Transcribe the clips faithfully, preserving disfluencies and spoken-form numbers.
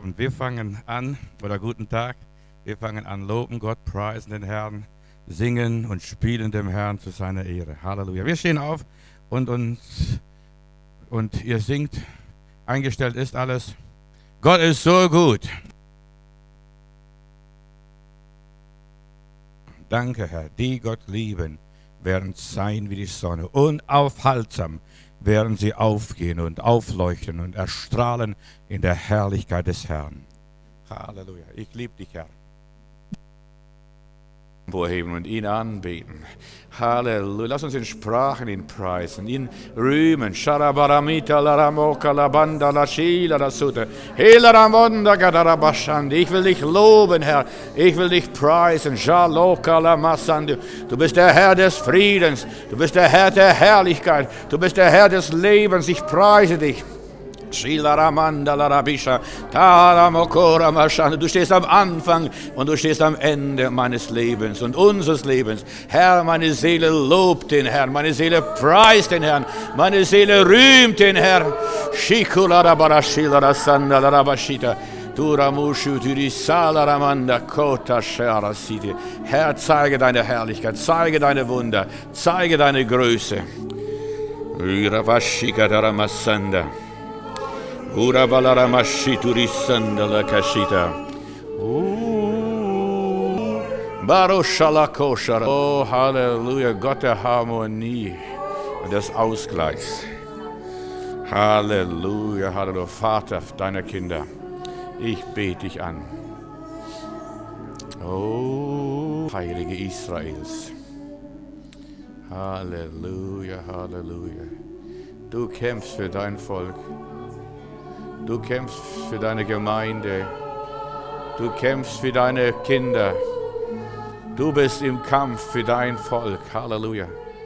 Abend. Wir fangen an, oder guten Tag, wir fangen an, loben Gott, preisen den Herrn, singen und spielen dem Herrn zu seiner Ehre. Halleluja. Wir stehen auf und uns und ihr singt, eingestellt ist alles. Gott ist so gut. Danke, Herr, die Gott lieben, werden sein wie die Sonne, unaufhaltsam werden sie aufgehen und aufleuchten und erstrahlen in der Herrlichkeit des Herrn. Halleluja. Ich liebe dich, Herr. Vorheben und ihn anbeten. Halleluja. Lass uns in Sprachen ihn preisen, ihn rühmen. Sharabaramita laramoka labanda la shila la sute. Helaramwanda gadarabashandi. Ich will dich loben, Herr. Ich will dich preisen. Shaloka la masandi. Du bist der Herr des Friedens. Du bist der Herr der Herrlichkeit. Du bist der Herr des Lebens. Ich preise dich. Du stehst am Anfang und du stehst am Ende meines Lebens und unseres Lebens. Herr, meine Seele lobt den Herrn, meine Seele preist den Herrn, meine Seele rühmt den Herrn. Herr, zeige deine Herrlichkeit, zeige deine Wunder, zeige deine Größe. Ura balara mashiturisanda la kashita. Baroshalakosha. Oh, Halleluja, Gott der Harmonie und des Ausgleichs. Halleluja, Halleluja, Vater deiner Kinder. Ich bete dich an. Oh, Heilige Israels. Halleluja, Halleluja. Du kämpfst für dein Volk. Du kämpfst für deine Gemeinde. Du kämpfst für deine Kinder. Du bist im Kampf für dein Volk. Halleluja.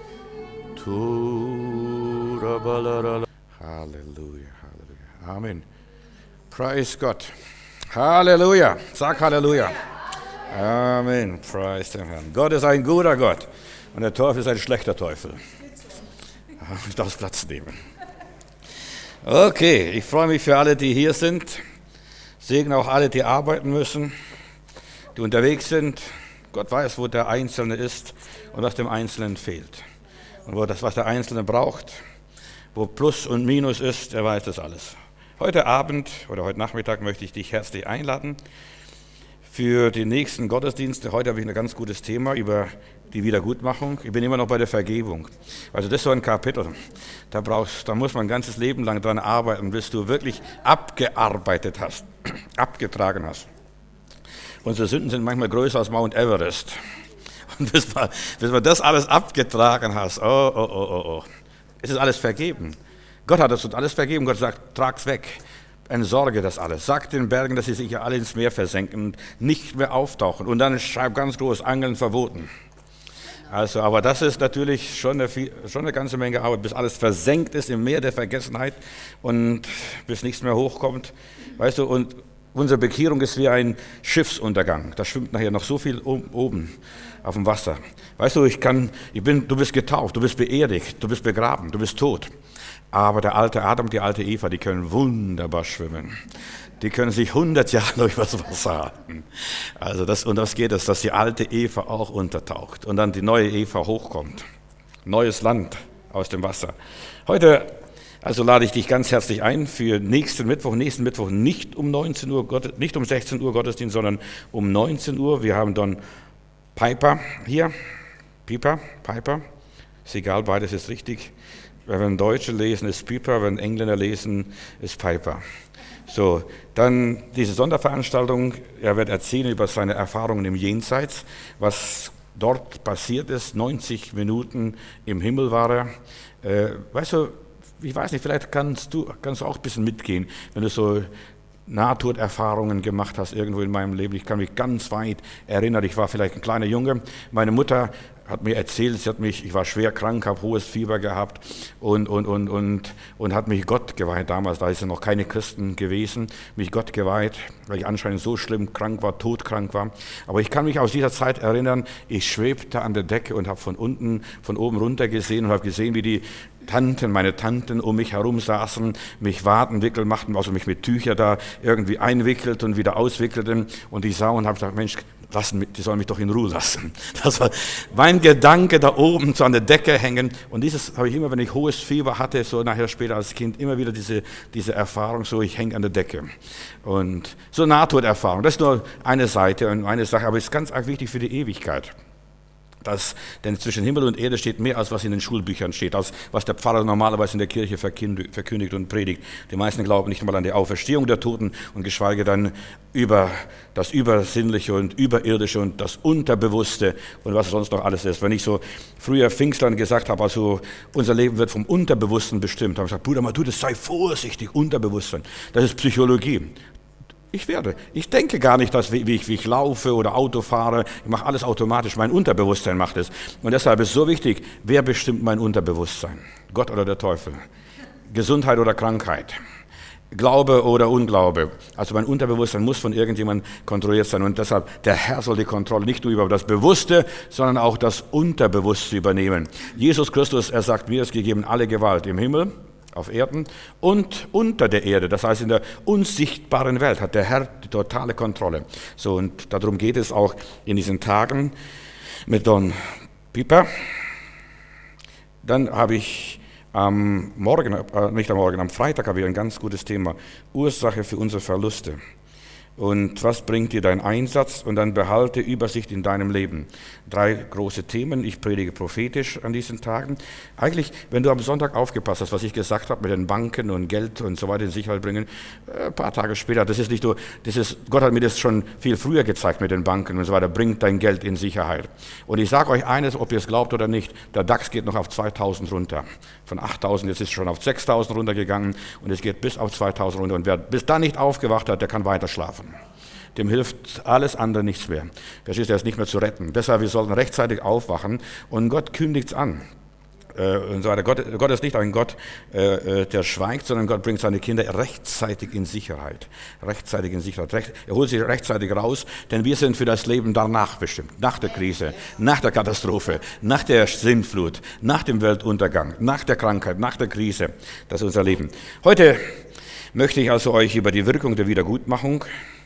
Halleluja, Halleluja. Amen. Preis Gott. Halleluja. Sag Halleluja. Amen. Preis den Herrn. Gott ist ein guter Gott und der Teufel ist ein schlechter Teufel. Ich darf Platz nehmen. Okay, ich freue mich für alle, die hier sind. Segne auch alle, die arbeiten müssen, die unterwegs sind. Gott weiß, wo der Einzelne ist und was dem Einzelnen fehlt. Und wo das, was der Einzelne braucht, wo Plus und Minus ist, er weiß das alles. Heute Abend oder heute Nachmittag möchte ich dich herzlich einladen für die nächsten Gottesdienste. Heute habe ich ein ganz gutes Thema über die Wiedergutmachung. Ich bin immer noch bei der Vergebung. Also das ist so ein Kapitel. Da brauchst, da muss man ein ganzes Leben lang dran arbeiten, bis du wirklich abgearbeitet hast, abgetragen hast. Unsere Sünden sind manchmal größer als Mount Everest. Und bis man, bis man das alles abgetragen hast, oh, oh, oh, oh, oh, es ist alles vergeben. Gott hat uns alles vergeben. Gott sagt, trag's weg. Entsorge das alles. Sag den Bergen, dass sie sich alle ins Meer versenken und nicht mehr auftauchen. Und dann schreib ganz groß, Angeln verboten. Also, aber das ist natürlich schon eine, schon eine ganze Menge Arbeit, bis alles versenkt ist im Meer der Vergessenheit und bis nichts mehr hochkommt. Weißt du, und unsere Bekehrung ist wie ein Schiffsuntergang. Da schwimmt nachher noch so viel oben auf dem Wasser. Weißt du, ich kann, ich bin, du bist getauft, du bist beerdigt, du bist begraben, du bist tot. Aber der alte Adam, die alte Eva, die können wunderbar schwimmen. Die können sich hundert Jahre durch das Wasser halten. Also das, und das geht es, dass die alte Eva auch untertaucht und dann die neue Eva hochkommt. Neues Land aus dem Wasser. Heute also lade ich dich ganz herzlich ein für nächsten Mittwoch. Nächsten Mittwoch nicht um neunzehn Uhr, nicht um sechzehn Uhr Gottesdienst, sondern um neunzehn Uhr. Wir haben dann Piper hier. Piper, Piper. Ist egal, beides ist richtig. Wenn Deutsche lesen, ist Piper. Wenn Engländer lesen, ist Piper. So, dann diese Sonderveranstaltung, er wird erzählen über seine Erfahrungen im Jenseits, was dort passiert ist, neunzig Minuten im Himmel war er. Äh, weißt du, ich weiß nicht, vielleicht kannst du, kannst du auch ein bisschen mitgehen, wenn du so Nahtoderfahrungen gemacht hast irgendwo in meinem Leben. Ich kann mich ganz weit erinnern, ich war vielleicht ein kleiner Junge, meine Mutter hat mir erzählt, sie hat mich, ich war schwer krank, habe hohes Fieber gehabt und, und, und, und, und hat mich Gott geweiht damals, da ist ja noch keine Christen gewesen, mich Gott geweiht, weil ich anscheinend so schlimm krank war, todkrank war. Aber ich kann mich aus dieser Zeit erinnern, ich schwebte an der Decke und habe von unten, von oben runter gesehen und habe gesehen, wie die Tanten, meine Tanten um mich herum saßen, mich Wadenwickel machten, also mich mit Tücher da irgendwie einwickelt und wieder auswickelten. Und ich sah und habe gesagt, Mensch, lassen, die sollen mich doch in Ruhe lassen. Das war mein Gedanke, da oben so an der Decke hängen. Und dieses habe ich immer, wenn ich hohes Fieber hatte, so nachher später als Kind, immer wieder diese, diese Erfahrung, so ich hänge an der Decke. Und so Nahtoderfahrung, das ist nur eine Seite und eine Sache, aber es ist ganz arg wichtig für die Ewigkeit. Das, denn zwischen Himmel und Erde steht mehr, als was in den Schulbüchern steht, als was der Pfarrer normalerweise in der Kirche verkündigt und predigt. Die meisten glauben nicht einmal an die Auferstehung der Toten und geschweige dann über das Übersinnliche und Überirdische und das Unterbewusste und was sonst noch alles ist. Wenn ich so früher Pfingstlern gesagt habe, also unser Leben wird vom Unterbewussten bestimmt, habe ich gesagt, Bruder, mal du, das sei vorsichtig, Unterbewusstsein. Das ist Psychologie. Ich werde. Ich denke gar nicht, dass, wie, ich, wie ich laufe oder Auto fahre. Ich mache alles automatisch. Mein Unterbewusstsein macht es. Und deshalb ist es so wichtig, wer bestimmt mein Unterbewusstsein? Gott oder der Teufel? Gesundheit oder Krankheit? Glaube oder Unglaube? Also mein Unterbewusstsein muss von irgendjemandem kontrolliert sein. Und deshalb, der Herr soll die Kontrolle nicht nur über das Bewusste, sondern auch das Unterbewusste übernehmen. Jesus Christus, er sagt, mir ist gegeben alle Gewalt im Himmel, auf Erden und unter der Erde, das heißt in der unsichtbaren Welt hat der Herr die totale Kontrolle. So, und darum geht es auch in diesen Tagen mit Don Piper. Dann habe ich am Morgen, äh, nicht am Morgen, am Freitag habe ich ein ganz gutes Thema, Ursache für unsere Verluste. Und was bringt dir dein Einsatz? Und dann behalte Übersicht in deinem Leben. Drei große Themen. Ich predige prophetisch an diesen Tagen. Eigentlich, wenn du am Sonntag aufgepasst hast, was ich gesagt habe mit den Banken und Geld und so weiter in Sicherheit bringen, ein paar Tage später, das ist nicht nur, das ist, Gott hat mir das schon viel früher gezeigt mit den Banken und so weiter, bringt dein Geld in Sicherheit. Und ich sage euch eines, ob ihr es glaubt oder nicht, der DAX geht noch auf zweitausend runter. Von achttausend, jetzt ist es schon auf sechstausend runtergegangen und es geht bis auf zweitausend runter. Und wer bis da nicht aufgewacht hat, der kann weiter schlafen. Dem hilft alles andere nichts mehr. Verstehst du, er ist nicht mehr zu retten. Deshalb, wir sollten rechtzeitig aufwachen und Gott kündigt es an. Äh, und so weiter. Gott, Gott ist nicht ein Gott, äh, der schweigt, sondern Gott bringt seine Kinder rechtzeitig in Sicherheit. Rechtzeitig in Sicherheit. Recht, er holt sie rechtzeitig raus, denn wir sind für das Leben danach bestimmt. Nach der Krise, nach der Katastrophe, nach der Sintflut, nach dem Weltuntergang, nach der Krankheit, nach der Krise. Das ist unser Leben. Heute möchte ich also euch über die Wirkung der Wiedergutmachung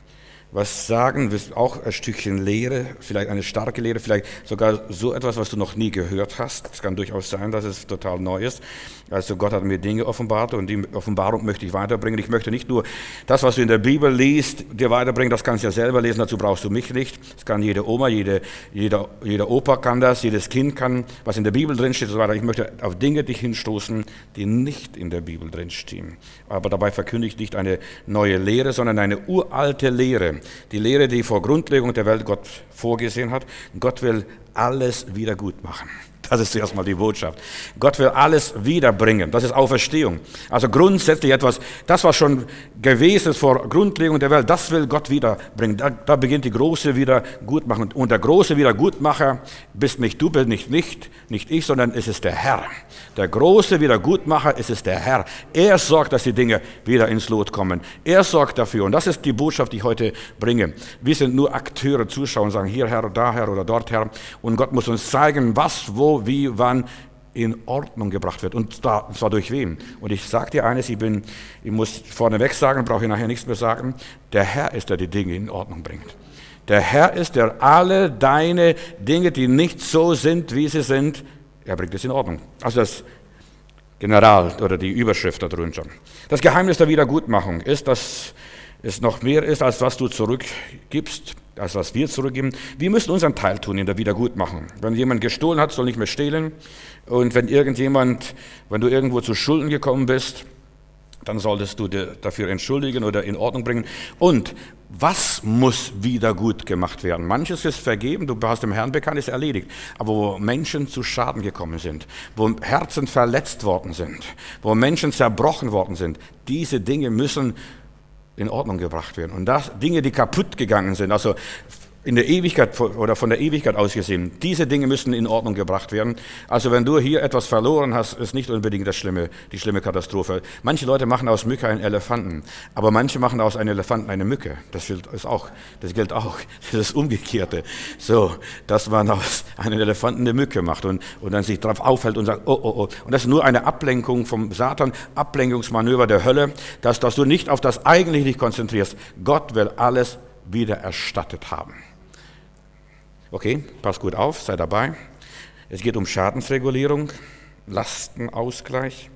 was sagen, auch ein Stückchen Lehre, vielleicht eine starke Lehre, vielleicht sogar so etwas, was du noch nie gehört hast. Es kann durchaus sein, dass es total neu ist. Also Gott hat mir Dinge offenbart und die Offenbarung möchte ich weiterbringen. Ich möchte nicht nur das, was du in der Bibel liest, dir weiterbringen, das kannst du ja selber lesen, dazu brauchst du mich nicht. Das kann jede Oma, jede, jeder, jeder Opa kann das, jedes Kind kann, was in der Bibel drinsteht und so weiter. Ich möchte auf Dinge dich hinstoßen, die nicht in der Bibel drinstehen. Aber dabei verkündige ich nicht eine neue Lehre, sondern eine uralte Lehre. Die Lehre, die vor Grundlegung der Welt Gott vorgesehen hat. Gott will alles wieder gut machen. Das ist zuerst mal die Botschaft. Gott will alles wiederbringen. Das ist Auferstehung. Also grundsätzlich etwas, das was schon gewesen ist vor Grundlegung der Welt, das will Gott wiederbringen. Da, da beginnt die große Wiedergutmachung. Und der große Wiedergutmacher bist nicht du, bist nicht, nicht, nicht ich, sondern es ist der Herr. Der große Wiedergutmacher ist es der Herr. Er sorgt, dass die Dinge wieder ins Lot kommen. Er sorgt dafür. Und das ist die Botschaft, die ich heute bringe. Wir sind nur Akteure, Zuschauer und sagen, hier Herr, da Herr oder dort Herr. Und Gott muss uns zeigen, was, wo, wie, wann in Ordnung gebracht wird. Und zwar durch wen? Und ich sage dir eines, ich bin, ich muss vorneweg sagen, brauche ich nachher nichts mehr sagen, der Herr ist, der die Dinge in Ordnung bringt. Der Herr ist, der alle deine Dinge, die nicht so sind, wie sie sind, er bringt es in Ordnung. Also das General oder die Überschrift darunter. Das Geheimnis der Wiedergutmachung ist, dass es noch mehr ist, als was du zurückgibst, als was wir zurückgeben. Wir müssen unseren Teil tun in der Wiedergutmachung. Wenn jemand gestohlen hat, soll nicht mehr stehlen. Und wenn irgendjemand, wenn du irgendwo zu Schulden gekommen bist, dann solltest du dir dafür entschuldigen oder in Ordnung bringen. Und was muss wieder gut gemacht werden? Manches ist vergeben, du hast dem Herrn bekannt, ist erledigt. Aber wo Menschen zu Schaden gekommen sind, wo Herzen verletzt worden sind, wo Menschen zerbrochen worden sind, diese Dinge müssen in Ordnung gebracht werden. Und das Dinge, die kaputt gegangen sind, also in der Ewigkeit oder von der Ewigkeit aus gesehen, diese Dinge müssen in Ordnung gebracht werden. Also wenn du hier etwas verloren hast, ist nicht unbedingt das schlimme, die schlimme Katastrophe. Manche Leute machen aus Mücke einen Elefanten, aber manche machen aus einem Elefanten eine Mücke. Das gilt ist auch, das gilt auch, das ist das Umgekehrte. So, dass man aus einem Elefanten eine Mücke macht und, und dann sich darauf aufhält und sagt, oh, oh, oh. Und das ist nur eine Ablenkung vom Satan, Ablenkungsmanöver der Hölle, dass, dass du nicht auf das Eigentliche dich konzentrierst. Gott will alles wieder erstattet haben. Okay, pass gut auf, sei dabei. Es geht um Schadensregulierung, Lastenausgleich.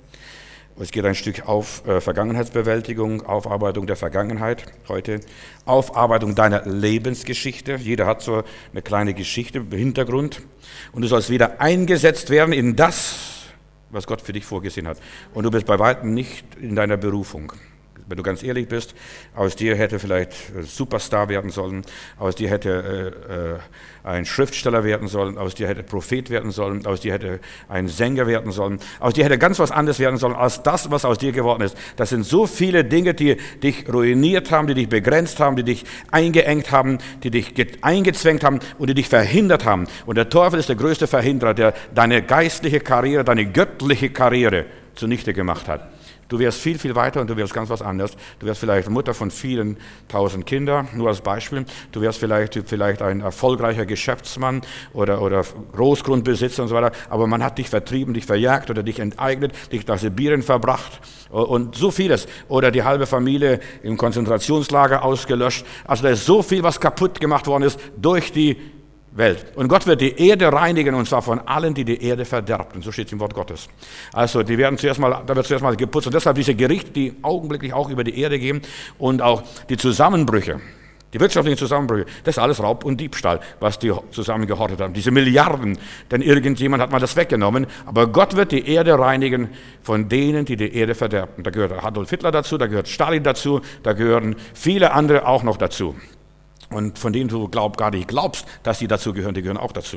Es geht ein Stück auf äh, Vergangenheitsbewältigung, Aufarbeitung der Vergangenheit heute, Aufarbeitung deiner Lebensgeschichte. Jeder hat so eine kleine Geschichte im Hintergrund. Und du sollst wieder eingesetzt werden in das, was Gott für dich vorgesehen hat. Und du bist bei weitem nicht in deiner Berufung. Wenn du ganz ehrlich bist, aus dir hätte vielleicht Superstar werden sollen, aus dir hätte äh, äh, ein Schriftsteller werden sollen, aus dir hätte Prophet werden sollen, aus dir hätte ein Sänger werden sollen, aus dir hätte ganz was anderes werden sollen, als das, was aus dir geworden ist. Das sind so viele Dinge, die dich ruiniert haben, die dich begrenzt haben, die dich eingeengt haben, die dich eingezwängt haben und die dich verhindert haben. Und der Teufel ist der größte Verhinderer, der deine geistliche Karriere, deine göttliche Karriere zunichte gemacht hat. Du wärst viel, viel weiter und du wärst ganz was anderes. Du wärst vielleicht Mutter von vielen tausend Kindern, nur als Beispiel. Du wärst vielleicht, vielleicht ein erfolgreicher Geschäftsmann oder, oder Großgrundbesitzer und so weiter. Aber man hat dich vertrieben, dich verjagt oder dich enteignet, dich nach Sibirien verbracht und so vieles. Oder die halbe Familie im Konzentrationslager ausgelöscht. Also da ist so viel, was kaputt gemacht worden ist durch die Welt. Und Gott wird die Erde reinigen, und zwar von allen, die die Erde verderben. So steht es im Wort Gottes. Also die werden zuerst mal, da wird zuerst mal geputzt. Und deshalb diese Gerichte, die augenblicklich auch über die Erde gehen und auch die Zusammenbrüche, die wirtschaftlichen Zusammenbrüche, das ist alles Raub und Diebstahl, was die zusammengehortet haben. Diese Milliarden, denn irgendjemand hat mal das weggenommen. Aber Gott wird die Erde reinigen von denen, die die Erde verderben. Da gehört Adolf Hitler dazu, da gehört Stalin dazu, da gehören viele andere auch noch dazu. Und von denen du glaub, gar nicht glaubst, dass die dazu gehören, die gehören auch dazu.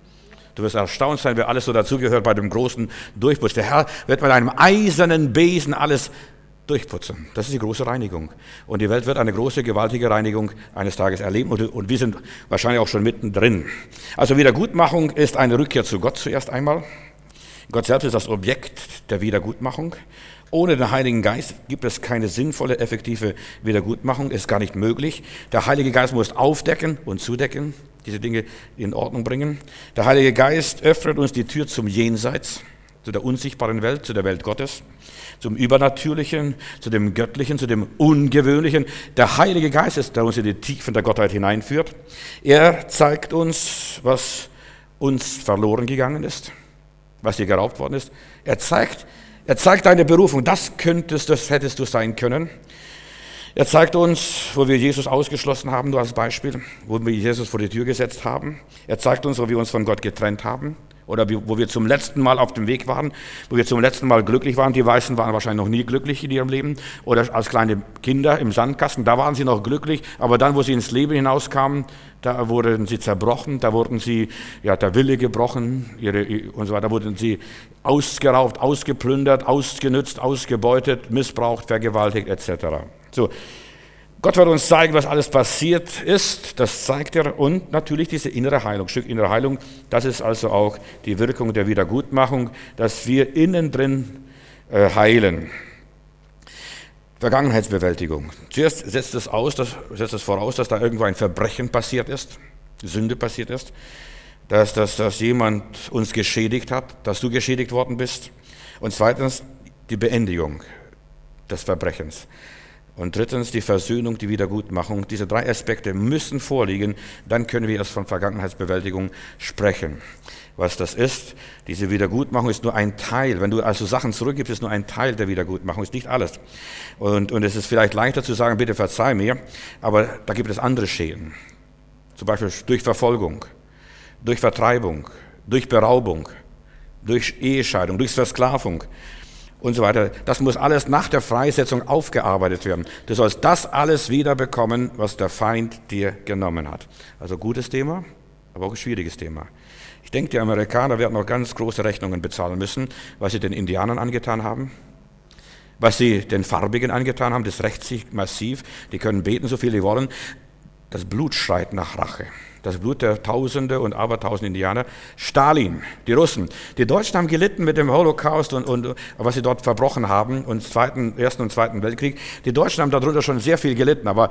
Du wirst erstaunt sein, wer alles so dazugehört bei dem großen Durchputz. Der Herr wird mit einem eisernen Besen alles durchputzen. Das ist die große Reinigung. Und die Welt wird eine große, gewaltige Reinigung eines Tages erleben. Und, und wir sind wahrscheinlich auch schon mittendrin. Also Wiedergutmachung ist eine Rückkehr zu Gott zuerst einmal. Gott selbst ist das Objekt der Wiedergutmachung. Ohne den Heiligen Geist gibt es keine sinnvolle, effektive Wiedergutmachung, ist gar nicht möglich. Der Heilige Geist muss aufdecken und zudecken, diese Dinge in Ordnung bringen. Der Heilige Geist öffnet uns die Tür zum Jenseits, zu der unsichtbaren Welt, zu der Welt Gottes, zum Übernatürlichen, zu dem Göttlichen, zu dem Ungewöhnlichen. Der Heilige Geist ist, der uns in die Tiefen der Gottheit hineinführt. Er zeigt uns, was uns verloren gegangen ist, was dir geraubt worden ist. Er zeigt, Er zeigt deine Berufung, das könntest, das hättest du sein können. Er zeigt uns, wo wir Jesus ausgeschlossen haben, nur als Beispiel, wo wir Jesus vor die Tür gesetzt haben. Er zeigt uns, wo wir uns von Gott getrennt haben oder wo wir zum letzten Mal auf dem Weg waren, wo wir zum letzten Mal glücklich waren. Die Weißen waren wahrscheinlich noch nie glücklich in ihrem Leben oder als kleine Kinder im Sandkasten, da waren sie noch glücklich, aber dann, wo sie ins Leben hinauskamen, da wurden sie zerbrochen, da wurden sie, ja, der Wille gebrochen ihre, und so weiter, da wurden sie ausgeraubt, ausgeplündert, ausgenützt, ausgebeutet, missbraucht, vergewaltigt et cetera. So, Gott wird uns zeigen, was alles passiert ist, das zeigt er, und natürlich diese innere Heilung, Stück innere Heilung, das ist also auch die Wirkung der Wiedergutmachung, dass wir innen drin äh, heilen. Vergangenheitsbewältigung. Zuerst setzt es aus, das, setzt es voraus, dass da irgendwo ein Verbrechen passiert ist, Sünde passiert ist, dass, dass, dass jemand uns geschädigt hat, dass du geschädigt worden bist. Und zweitens die Beendigung des Verbrechens. Und drittens die Versöhnung, die Wiedergutmachung. Diese drei Aspekte müssen vorliegen, dann können wir erst von Vergangenheitsbewältigung sprechen. Was das ist, diese Wiedergutmachung ist nur ein Teil. Wenn du also Sachen zurückgibst, ist nur ein Teil der Wiedergutmachung, ist nicht alles. Und, und es ist vielleicht leichter zu sagen, bitte verzeih mir, aber da gibt es andere Schäden. Zum Beispiel durch Verfolgung, durch Vertreibung, durch Beraubung, durch Ehescheidung, durch Versklavung und so weiter. Das muss alles nach der Freisetzung aufgearbeitet werden. Du sollst das alles wiederbekommen, was der Feind dir genommen hat. Also gutes Thema, aber auch ein schwieriges Thema. Ich denke, die Amerikaner werden noch ganz große Rechnungen bezahlen müssen, was sie den Indianern angetan haben, was sie den Farbigen angetan haben. Das rächt sich massiv. Die können beten, so viel sie wollen. Das Blut schreit nach Rache. Das Blut der Tausende und Abertausende Indianer. Stalin, die Russen. Die Deutschen haben gelitten mit dem Holocaust und, und was sie dort verbrochen haben, und zweiten, Ersten und Zweiten Weltkrieg. Die Deutschen haben darunter schon sehr viel gelitten, aber,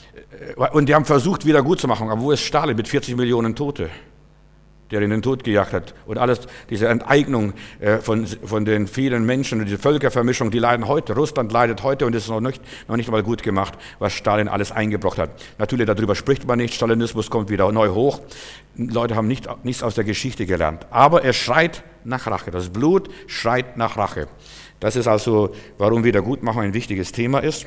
und die haben versucht, wieder gut zu machen. Aber wo ist Stalin mit vierzig Millionen Tote, der in den Tod gejagt hat? Und alles, diese Enteignung äh, von, von den vielen Menschen und diese Völkervermischung, die leiden heute. Russland leidet heute und es ist noch nicht, noch nicht mal gut gemacht, was Stalin alles eingebrockt hat. Natürlich, darüber spricht man nicht. Stalinismus kommt wieder neu hoch. Leute haben nicht, nichts aus der Geschichte gelernt. Aber er schreit nach Rache. Das Blut schreit nach Rache. Das ist also, warum Wiedergutmachung ein wichtiges Thema ist.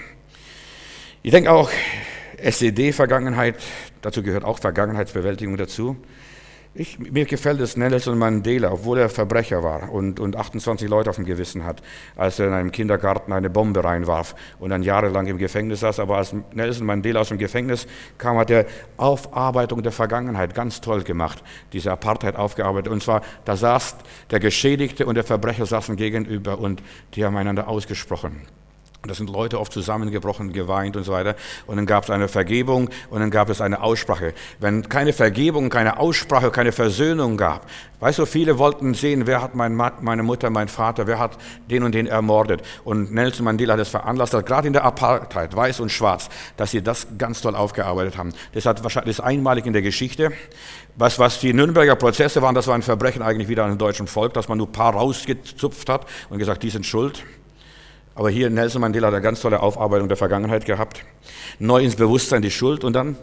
Ich denke auch, S E D-Vergangenheit, dazu gehört auch Vergangenheitsbewältigung dazu. Ich, mir gefällt es Nelson Mandela, obwohl er Verbrecher war und, und achtundzwanzig Leute auf dem Gewissen hat, als er in einem Kindergarten eine Bombe reinwarf und dann jahrelang im Gefängnis saß. Aber als Nelson Mandela aus dem Gefängnis kam, hat er Aufarbeitung der Vergangenheit ganz toll gemacht, diese Apartheid aufgearbeitet. Und zwar, da saß der Geschädigte und der Verbrecher saßen gegenüber und die haben einander ausgesprochen. Da sind Leute oft zusammengebrochen, geweint und so weiter. Und dann gab es eine Vergebung und dann gab es eine Aussprache. Wenn keine Vergebung, keine Aussprache, keine Versöhnung gab, weißt du, viele wollten sehen, wer hat mein Ma- meine Mutter, mein Vater, wer hat den und den ermordet. Und Nelson Mandela hat es veranlasst, dass gerade in der Apartheid, weiß und schwarz, dass sie das ganz toll aufgearbeitet haben. Das hat wahrscheinlich das ist einmalig in der Geschichte. Was, was die Nürnberger Prozesse waren, das war ein Verbrechen eigentlich wieder an dem deutschen Volk, dass man nur ein paar rausgezupft hat und gesagt, die sind schuld. Aber hier Nelson Mandela hat eine ganz tolle Aufarbeitung der Vergangenheit gehabt. Neu ins Bewusstsein die Schuld und dann,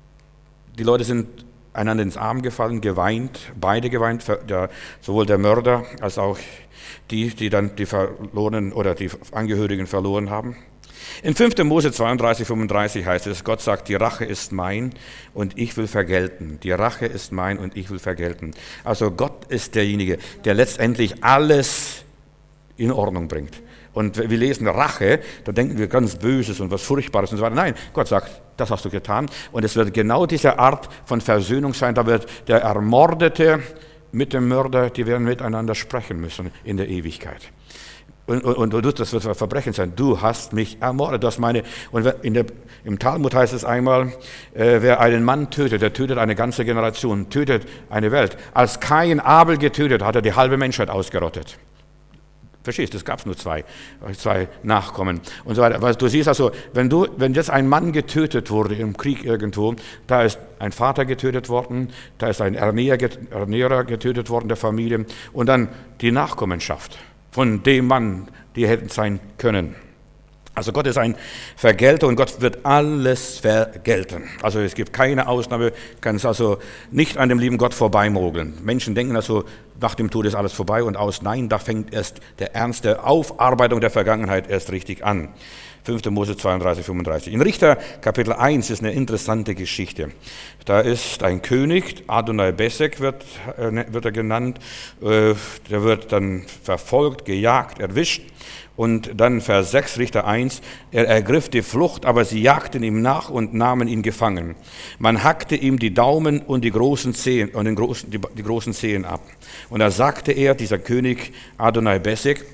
die Leute sind einander ins Arm gefallen, geweint, beide geweint, der, sowohl der Mörder als auch die, die dann die verlorenen oder die Angehörigen verloren haben. In fünfter Mose zweiunddreißig, fünfunddreißig heißt es, Gott sagt, die Rache ist mein und ich will vergelten. Die Rache ist mein und ich will vergelten. Also Gott ist derjenige, der letztendlich alles in Ordnung bringt. Und wir lesen Rache, da denken wir ganz Böses und was Furchtbares und so weiter. Nein, Gott sagt, das hast du getan. Und es wird genau diese Art von Versöhnung sein. Da wird der Ermordete mit dem Mörder, die werden miteinander sprechen müssen in der Ewigkeit. Und, und, und das wird ein Verbrechen sein. Du hast mich ermordet. Du hast meine, und in der, im Talmud heißt es einmal, äh, wer einen Mann tötet, der tötet eine ganze Generation, tötet eine Welt. Als Kain Abel getötet hat, hat er die halbe Menschheit ausgerottet. Verstehst du, es gab nur zwei, zwei Nachkommen und so weiter. Was du siehst also, wenn du, wenn jetzt ein Mann getötet wurde im Krieg irgendwo, da ist ein Vater getötet worden, da ist ein Ernährer getötet worden der Familie und dann die Nachkommenschaft von dem Mann, die hätten sein können. Also Gott ist ein Vergelter und Gott wird alles vergelten. Also es gibt keine Ausnahme, kann es also nicht an dem lieben Gott vorbeimogeln. Menschen denken also, nach dem Tod ist alles vorbei und aus. Nein, da fängt erst der Ernst der Aufarbeitung der Vergangenheit erst richtig an. fünfter Mose zweiunddreißig, fünfunddreißig. In Richter Kapitel eins ist eine interessante Geschichte. Da ist ein König, Adonai Besek wird, äh, wird er genannt, äh, der wird dann verfolgt, gejagt, erwischt. Und dann Vers sechs, Richter eins, er ergriff die Flucht, aber sie jagten ihm nach und nahmen ihn gefangen. Man hackte ihm die Daumen und die großen Zehen, und den großen, die, die großen Zehen ab. Und da sagte er, dieser König Adonai Besek,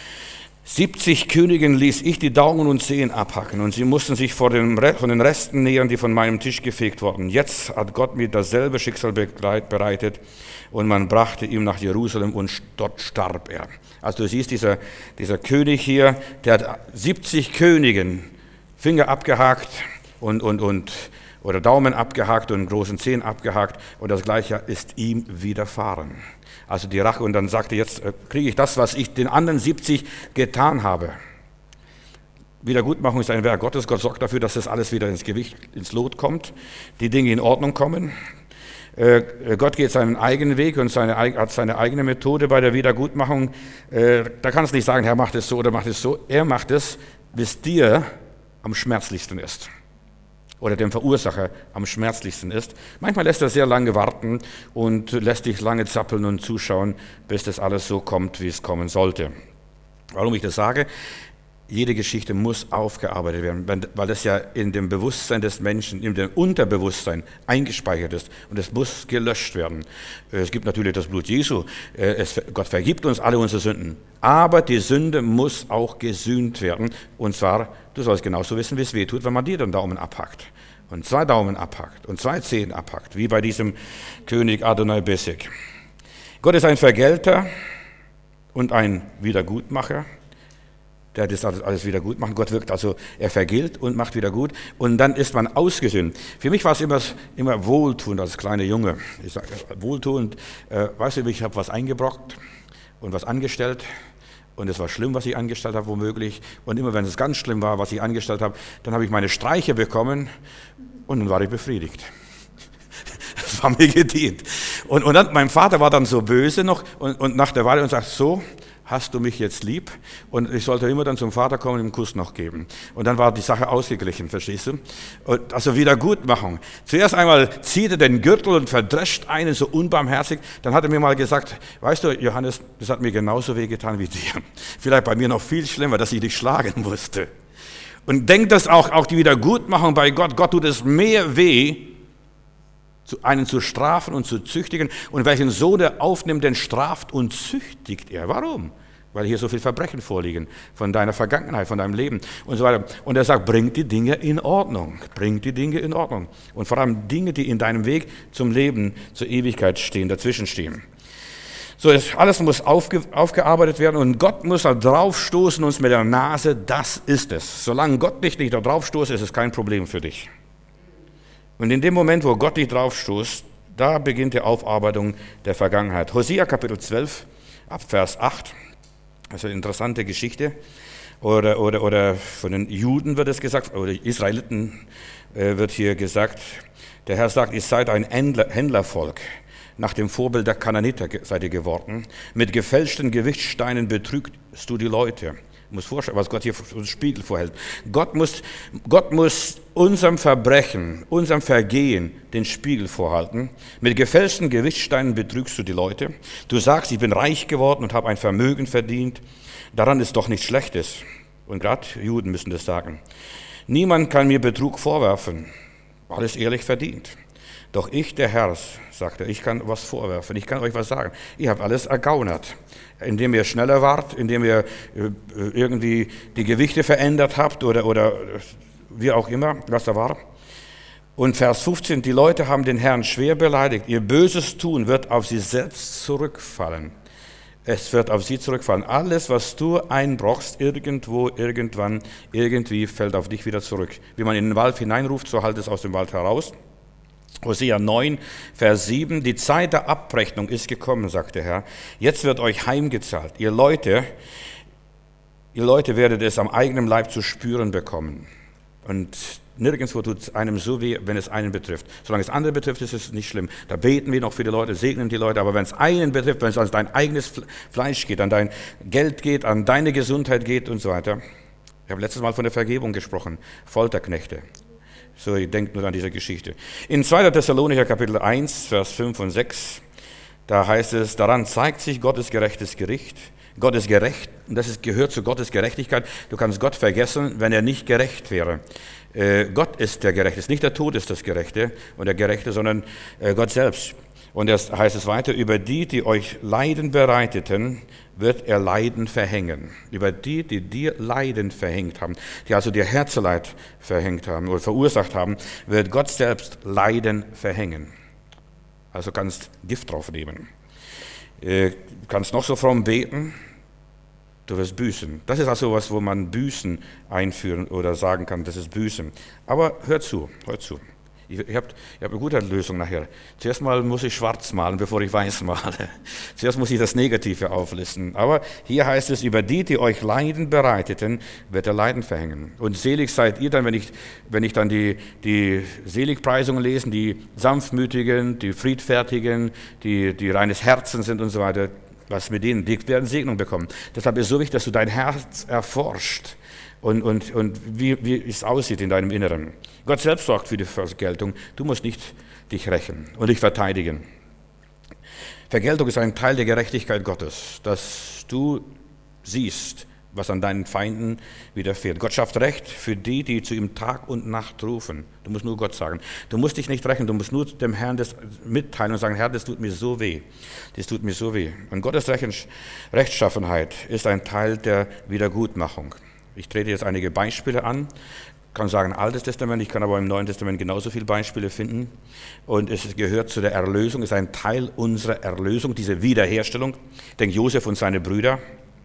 siebzig Königen ließ ich die Daumen und Zehen abhacken und sie mussten sich vor den, von den Resten nähern, die von meinem Tisch gefegt wurden. Jetzt hat Gott mir dasselbe Schicksal bereitet und man brachte ihn nach Jerusalem und dort starb er. Also du siehst, dieser, dieser König hier, der hat siebzig Königen Finger abgehakt und, und, und, oder Daumen abgehakt und großen Zehen abgehakt und das Gleiche ist ihm widerfahren. Also die Rache und dann sagte, jetzt kriege ich das, was ich den anderen siebzig getan habe. Wiedergutmachung ist ein Werk Gottes. Gott sorgt dafür, dass das alles wieder ins Gewicht, ins Lot kommt, die Dinge in Ordnung kommen. Gott geht seinen eigenen Weg und seine, hat seine eigene Methode bei der Wiedergutmachung. Da kannst du nicht sagen, Herr, macht es so oder macht es so. Er macht es, bis dir am schmerzlichsten ist. Oder dem Verursacher am schmerzlichsten ist. Manchmal lässt er sehr lange warten und lässt dich lange zappeln und zuschauen, bis das alles so kommt, wie es kommen sollte. Warum ich das sage? Jede Geschichte muss aufgearbeitet werden, weil das ja in dem Bewusstsein des Menschen, in dem Unterbewusstsein eingespeichert ist und es muss gelöscht werden. Es gibt natürlich das Blut Jesu, es, Gott vergibt uns alle unsere Sünden, aber die Sünde muss auch gesühnt werden und zwar, du sollst genauso wissen, wie es weh tut, wenn man dir den Daumen abhackt und zwei Daumen abhackt und zwei Zehen abhackt, wie bei diesem König Adonai-Besek. Gott ist ein Vergelter und ein Wiedergutmacher. Der das alles wieder gut macht. Gott wirkt also, er vergilt und macht wieder gut. Und dann ist man ausgesöhnt. Für mich war es immer, immer wohltuend als kleiner Junge. Ich sage, wohltuend, äh, weißt du, ich habe was eingebrockt und was angestellt. Und es war schlimm, was ich angestellt habe, womöglich. Und immer wenn es ganz schlimm war, was ich angestellt habe, dann habe ich meine Streiche bekommen und dann war ich befriedigt. Das war mir gedient. Und, und dann, mein Vater war dann so böse noch und, und nach der Weile und sagt, so, hast du mich jetzt lieb? Und ich sollte immer dann zum Vater kommen und ihm einen Kuss noch geben. Und dann war die Sache ausgeglichen, verstehst du? Und also Wiedergutmachung. Zuerst einmal zieht er den Gürtel und verdrescht einen so unbarmherzig. Dann hat er mir mal gesagt, weißt du, Johannes, das hat mir genauso wehgetan wie dir. Vielleicht bei mir noch viel schlimmer, dass ich dich schlagen musste. Und denkt das auch, auch die Wiedergutmachung bei Gott. Gott tut es mehr weh, einen zu strafen und zu züchtigen. Und welchen Sohn er aufnimmt, den straft und züchtigt er. Warum? Weil hier so viel Verbrechen vorliegen von deiner Vergangenheit, von deinem Leben und so weiter. Und er sagt, bringt die Dinge in Ordnung. Bringt die Dinge in Ordnung. Und vor allem Dinge, die in deinem Weg zum Leben, zur Ewigkeit stehen, dazwischen stehen. So, alles muss aufge, aufgearbeitet werden und Gott muss da draufstoßen uns mit der Nase, das ist es. Solange Gott dich nicht da draufstoßt, ist es kein Problem für dich. Und in dem Moment, wo Gott dich draufstoßt, da beginnt die Aufarbeitung der Vergangenheit. Hosea Kapitel zwölf, ab Vers acht, das ist eine interessante Geschichte. Oder, oder, oder von den Juden wird es gesagt, oder Israeliten äh, wird hier gesagt, der Herr sagt, ihr seid ein Händler, Händlervolk. Nach dem Vorbild der Kanaaniter seid ihr geworden. Mit gefälschten Gewichtssteinen betrügst du die Leute. Ich muss vorstellen, was Gott hier für den Spiegel vorhält. Gott muss, Gott muss unserem Verbrechen, unserem Vergehen den Spiegel vorhalten. Mit gefälschten Gewichtssteinen betrügst du die Leute. Du sagst, ich bin reich geworden und habe ein Vermögen verdient. Daran ist doch nichts Schlechtes. Und gerade Juden müssen das sagen. Niemand kann mir Betrug vorwerfen. Alles ehrlich verdient. Doch ich, der Herr, sagt er, ich kann was vorwerfen, ich kann euch was sagen. Ihr habt alles ergaunert, indem ihr schneller wart, indem ihr irgendwie die Gewichte verändert habt oder, oder wie auch immer, was da war. Und Vers fünfzehn, die Leute haben den Herrn schwer beleidigt. Ihr böses Tun wird auf sie selbst zurückfallen. Es wird auf sie zurückfallen. Alles, was du einbrochst, irgendwo, irgendwann, irgendwie fällt auf dich wieder zurück. Wie man in den Wald hineinruft, so hallt es aus dem Wald heraus. Hosea neun, Vers sieben, die Zeit der Abrechnung ist gekommen, sagt der Herr. Jetzt wird euch heimgezahlt. Ihr Leute, ihr Leute werdet es am eigenen Leib zu spüren bekommen. Und nirgendwo tut es einem so weh, wenn es einen betrifft. Solange es andere betrifft, ist es nicht schlimm. Da beten wir noch für die Leute, segnen die Leute. Aber wenn es einen betrifft, wenn es an dein eigenes Fleisch geht, an dein Geld geht, an deine Gesundheit geht und so weiter. Ich habe letztes Mal von der Vergebung gesprochen. Folterknechte. So, ihr denkt nur an diese Geschichte. In zweiter Thessalonicher Kapitel eins, Vers fünf und sechs, da heißt es, daran zeigt sich Gottes gerechtes Gericht. Gott ist gerecht und das ist, gehört zu Gottes Gerechtigkeit. Du kannst Gott vergessen, wenn er nicht gerecht wäre. Äh, Gott ist der Gerechte, nicht der Tod ist das Gerechte und der Gerechte, sondern äh, Gott selbst. Und das heißt es weiter, über die, die euch Leiden bereiteten, wird er Leiden verhängen. Über die, die dir Leiden verhängt haben, die also dir Herzeleid verhängt haben oder verursacht haben, wird Gott selbst Leiden verhängen. Also kannst Gift drauf nehmen. Du kannst noch so fromm beten, du wirst büßen. Das ist also was, wo man Büßen einführen oder sagen kann, das ist Büßen. Aber hör zu, hör zu. Ich, ich habe hab eine gute Lösung nachher. Zuerst mal muss ich schwarz malen, bevor ich weiß male. Zuerst muss ich das Negative auflisten. Aber hier heißt es, über die, die euch Leiden bereiteten, wird er Leiden verhängen. Und selig seid ihr dann, wenn ich, wenn ich dann die, die Seligpreisungen lese, die Sanftmütigen, die Friedfertigen, die, die reines Herzen sind und so weiter. Was mit denen, die werden Segnung bekommen. Deshalb ist es so wichtig, dass du dein Herz erforscht. Und, und, und wie, wie es aussieht in deinem Inneren. Gott selbst sorgt für die Vergeltung. Du musst nicht dich rächen und dich verteidigen. Vergeltung ist ein Teil der Gerechtigkeit Gottes, dass du siehst, was an deinen Feinden widerfährt. Gott schafft Recht für die, die zu ihm Tag und Nacht rufen. Du musst nur Gott sagen. Du musst dich nicht rächen, du musst nur dem Herrn das mitteilen und sagen, Herr, das tut mir so weh. Das tut mir so weh. Und Gottes Rechtschaffenheit ist ein Teil der Wiedergutmachung. Ich trete jetzt einige Beispiele an. kann sagen Altes Testament, ich kann aber im Neuen Testament genauso viele Beispiele finden. Und es gehört zu der Erlösung, ist ein Teil unserer Erlösung, diese Wiederherstellung. Denkt Josef und seine Brüder.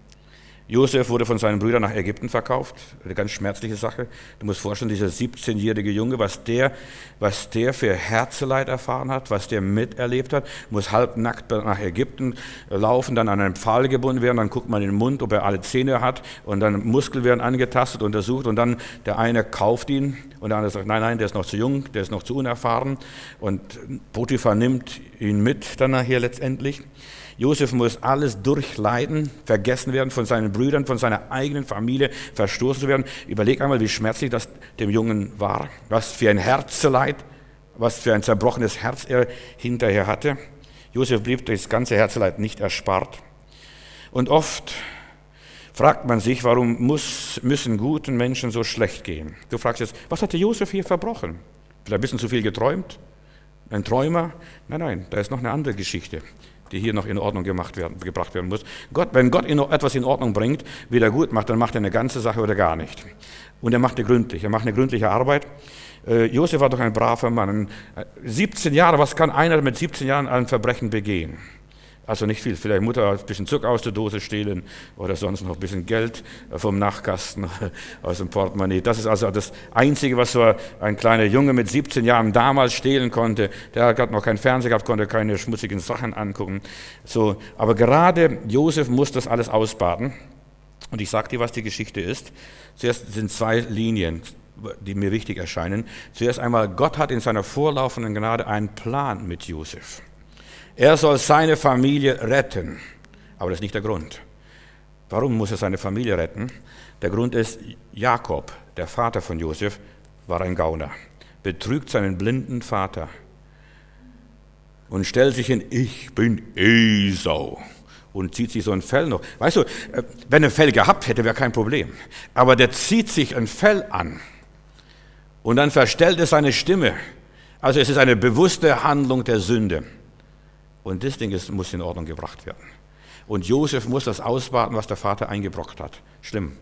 Josef wurde von seinen Brüdern nach Ägypten verkauft, eine ganz schmerzliche Sache. Du musst vorstellen, dieser siebzehnjährige Junge, was der, was der für Herzeleid erfahren hat, was der miterlebt hat, muss halbnackt nach Ägypten laufen, dann an einen Pfahl gebunden werden, dann guckt man in den Mund, ob er alle Zähne hat und dann Muskeln werden angetastet, untersucht und dann der eine kauft ihn und der andere sagt, nein, nein, der ist noch zu jung, der ist noch zu unerfahren und Potiphar nimmt ihn mit dann nachher letztendlich. Josef muss alles durchleiden, vergessen werden von seinen Brüdern, von seiner eigenen Familie, verstoßen werden. Überleg einmal, wie schmerzlich das dem Jungen war, was für ein Herzeleid, was für ein zerbrochenes Herz er hinterher hatte. Josef blieb durch das ganze Herzeleid nicht erspart. Und oft fragt man sich, warum muss, müssen guten Menschen so schlecht gehen? Du fragst jetzt, was hatte Josef hier verbrochen? Vielleicht ein bisschen zu viel geträumt? Ein Träumer? Nein, nein, da ist noch eine andere Geschichte, die hier noch in Ordnung gemacht werden, gebracht werden muss. Gott, wenn Gott etwas in Ordnung bringt, wieder gut macht, dann macht er eine ganze Sache oder gar nicht. Und er macht eine gründliche, er macht eine gründliche Arbeit. Äh, Josef war doch ein braver Mann. siebzehn Jahre, was kann einer mit siebzehn Jahren an Verbrechen begehen? Also nicht viel, vielleicht Mutter ein bisschen Zucker aus der Dose stehlen oder sonst noch ein bisschen Geld vom Nachkasten aus dem Portemonnaie. Das ist also das Einzige, was so ein kleiner Junge mit siebzehn Jahren damals stehlen konnte. Der hat noch keinen Fernseher gehabt, konnte keine schmutzigen Sachen angucken. So, aber gerade Josef muss das alles ausbaden. Und ich sage dir, was die Geschichte ist. Zuerst sind zwei Linien, die mir wichtig erscheinen. Zuerst einmal, Gott hat in seiner vorlaufenden Gnade einen Plan mit Josef. Er soll seine Familie retten, aber das ist nicht der Grund. Warum muss er seine Familie retten? Der Grund ist, Jakob, der Vater von Josef, war ein Gauner, betrügt seinen blinden Vater und stellt sich hin, ich bin Esau und zieht sich so ein Fell noch. Weißt du, wenn er ein Fell gehabt hätte, wäre kein Problem. Aber der zieht sich ein Fell an und dann verstellt er seine Stimme. Also es ist eine bewusste Handlung der Sünde. Und das Ding ist, muss in Ordnung gebracht werden. Und Josef muss das ausbaden, was der Vater eingebrockt hat. Schlimm.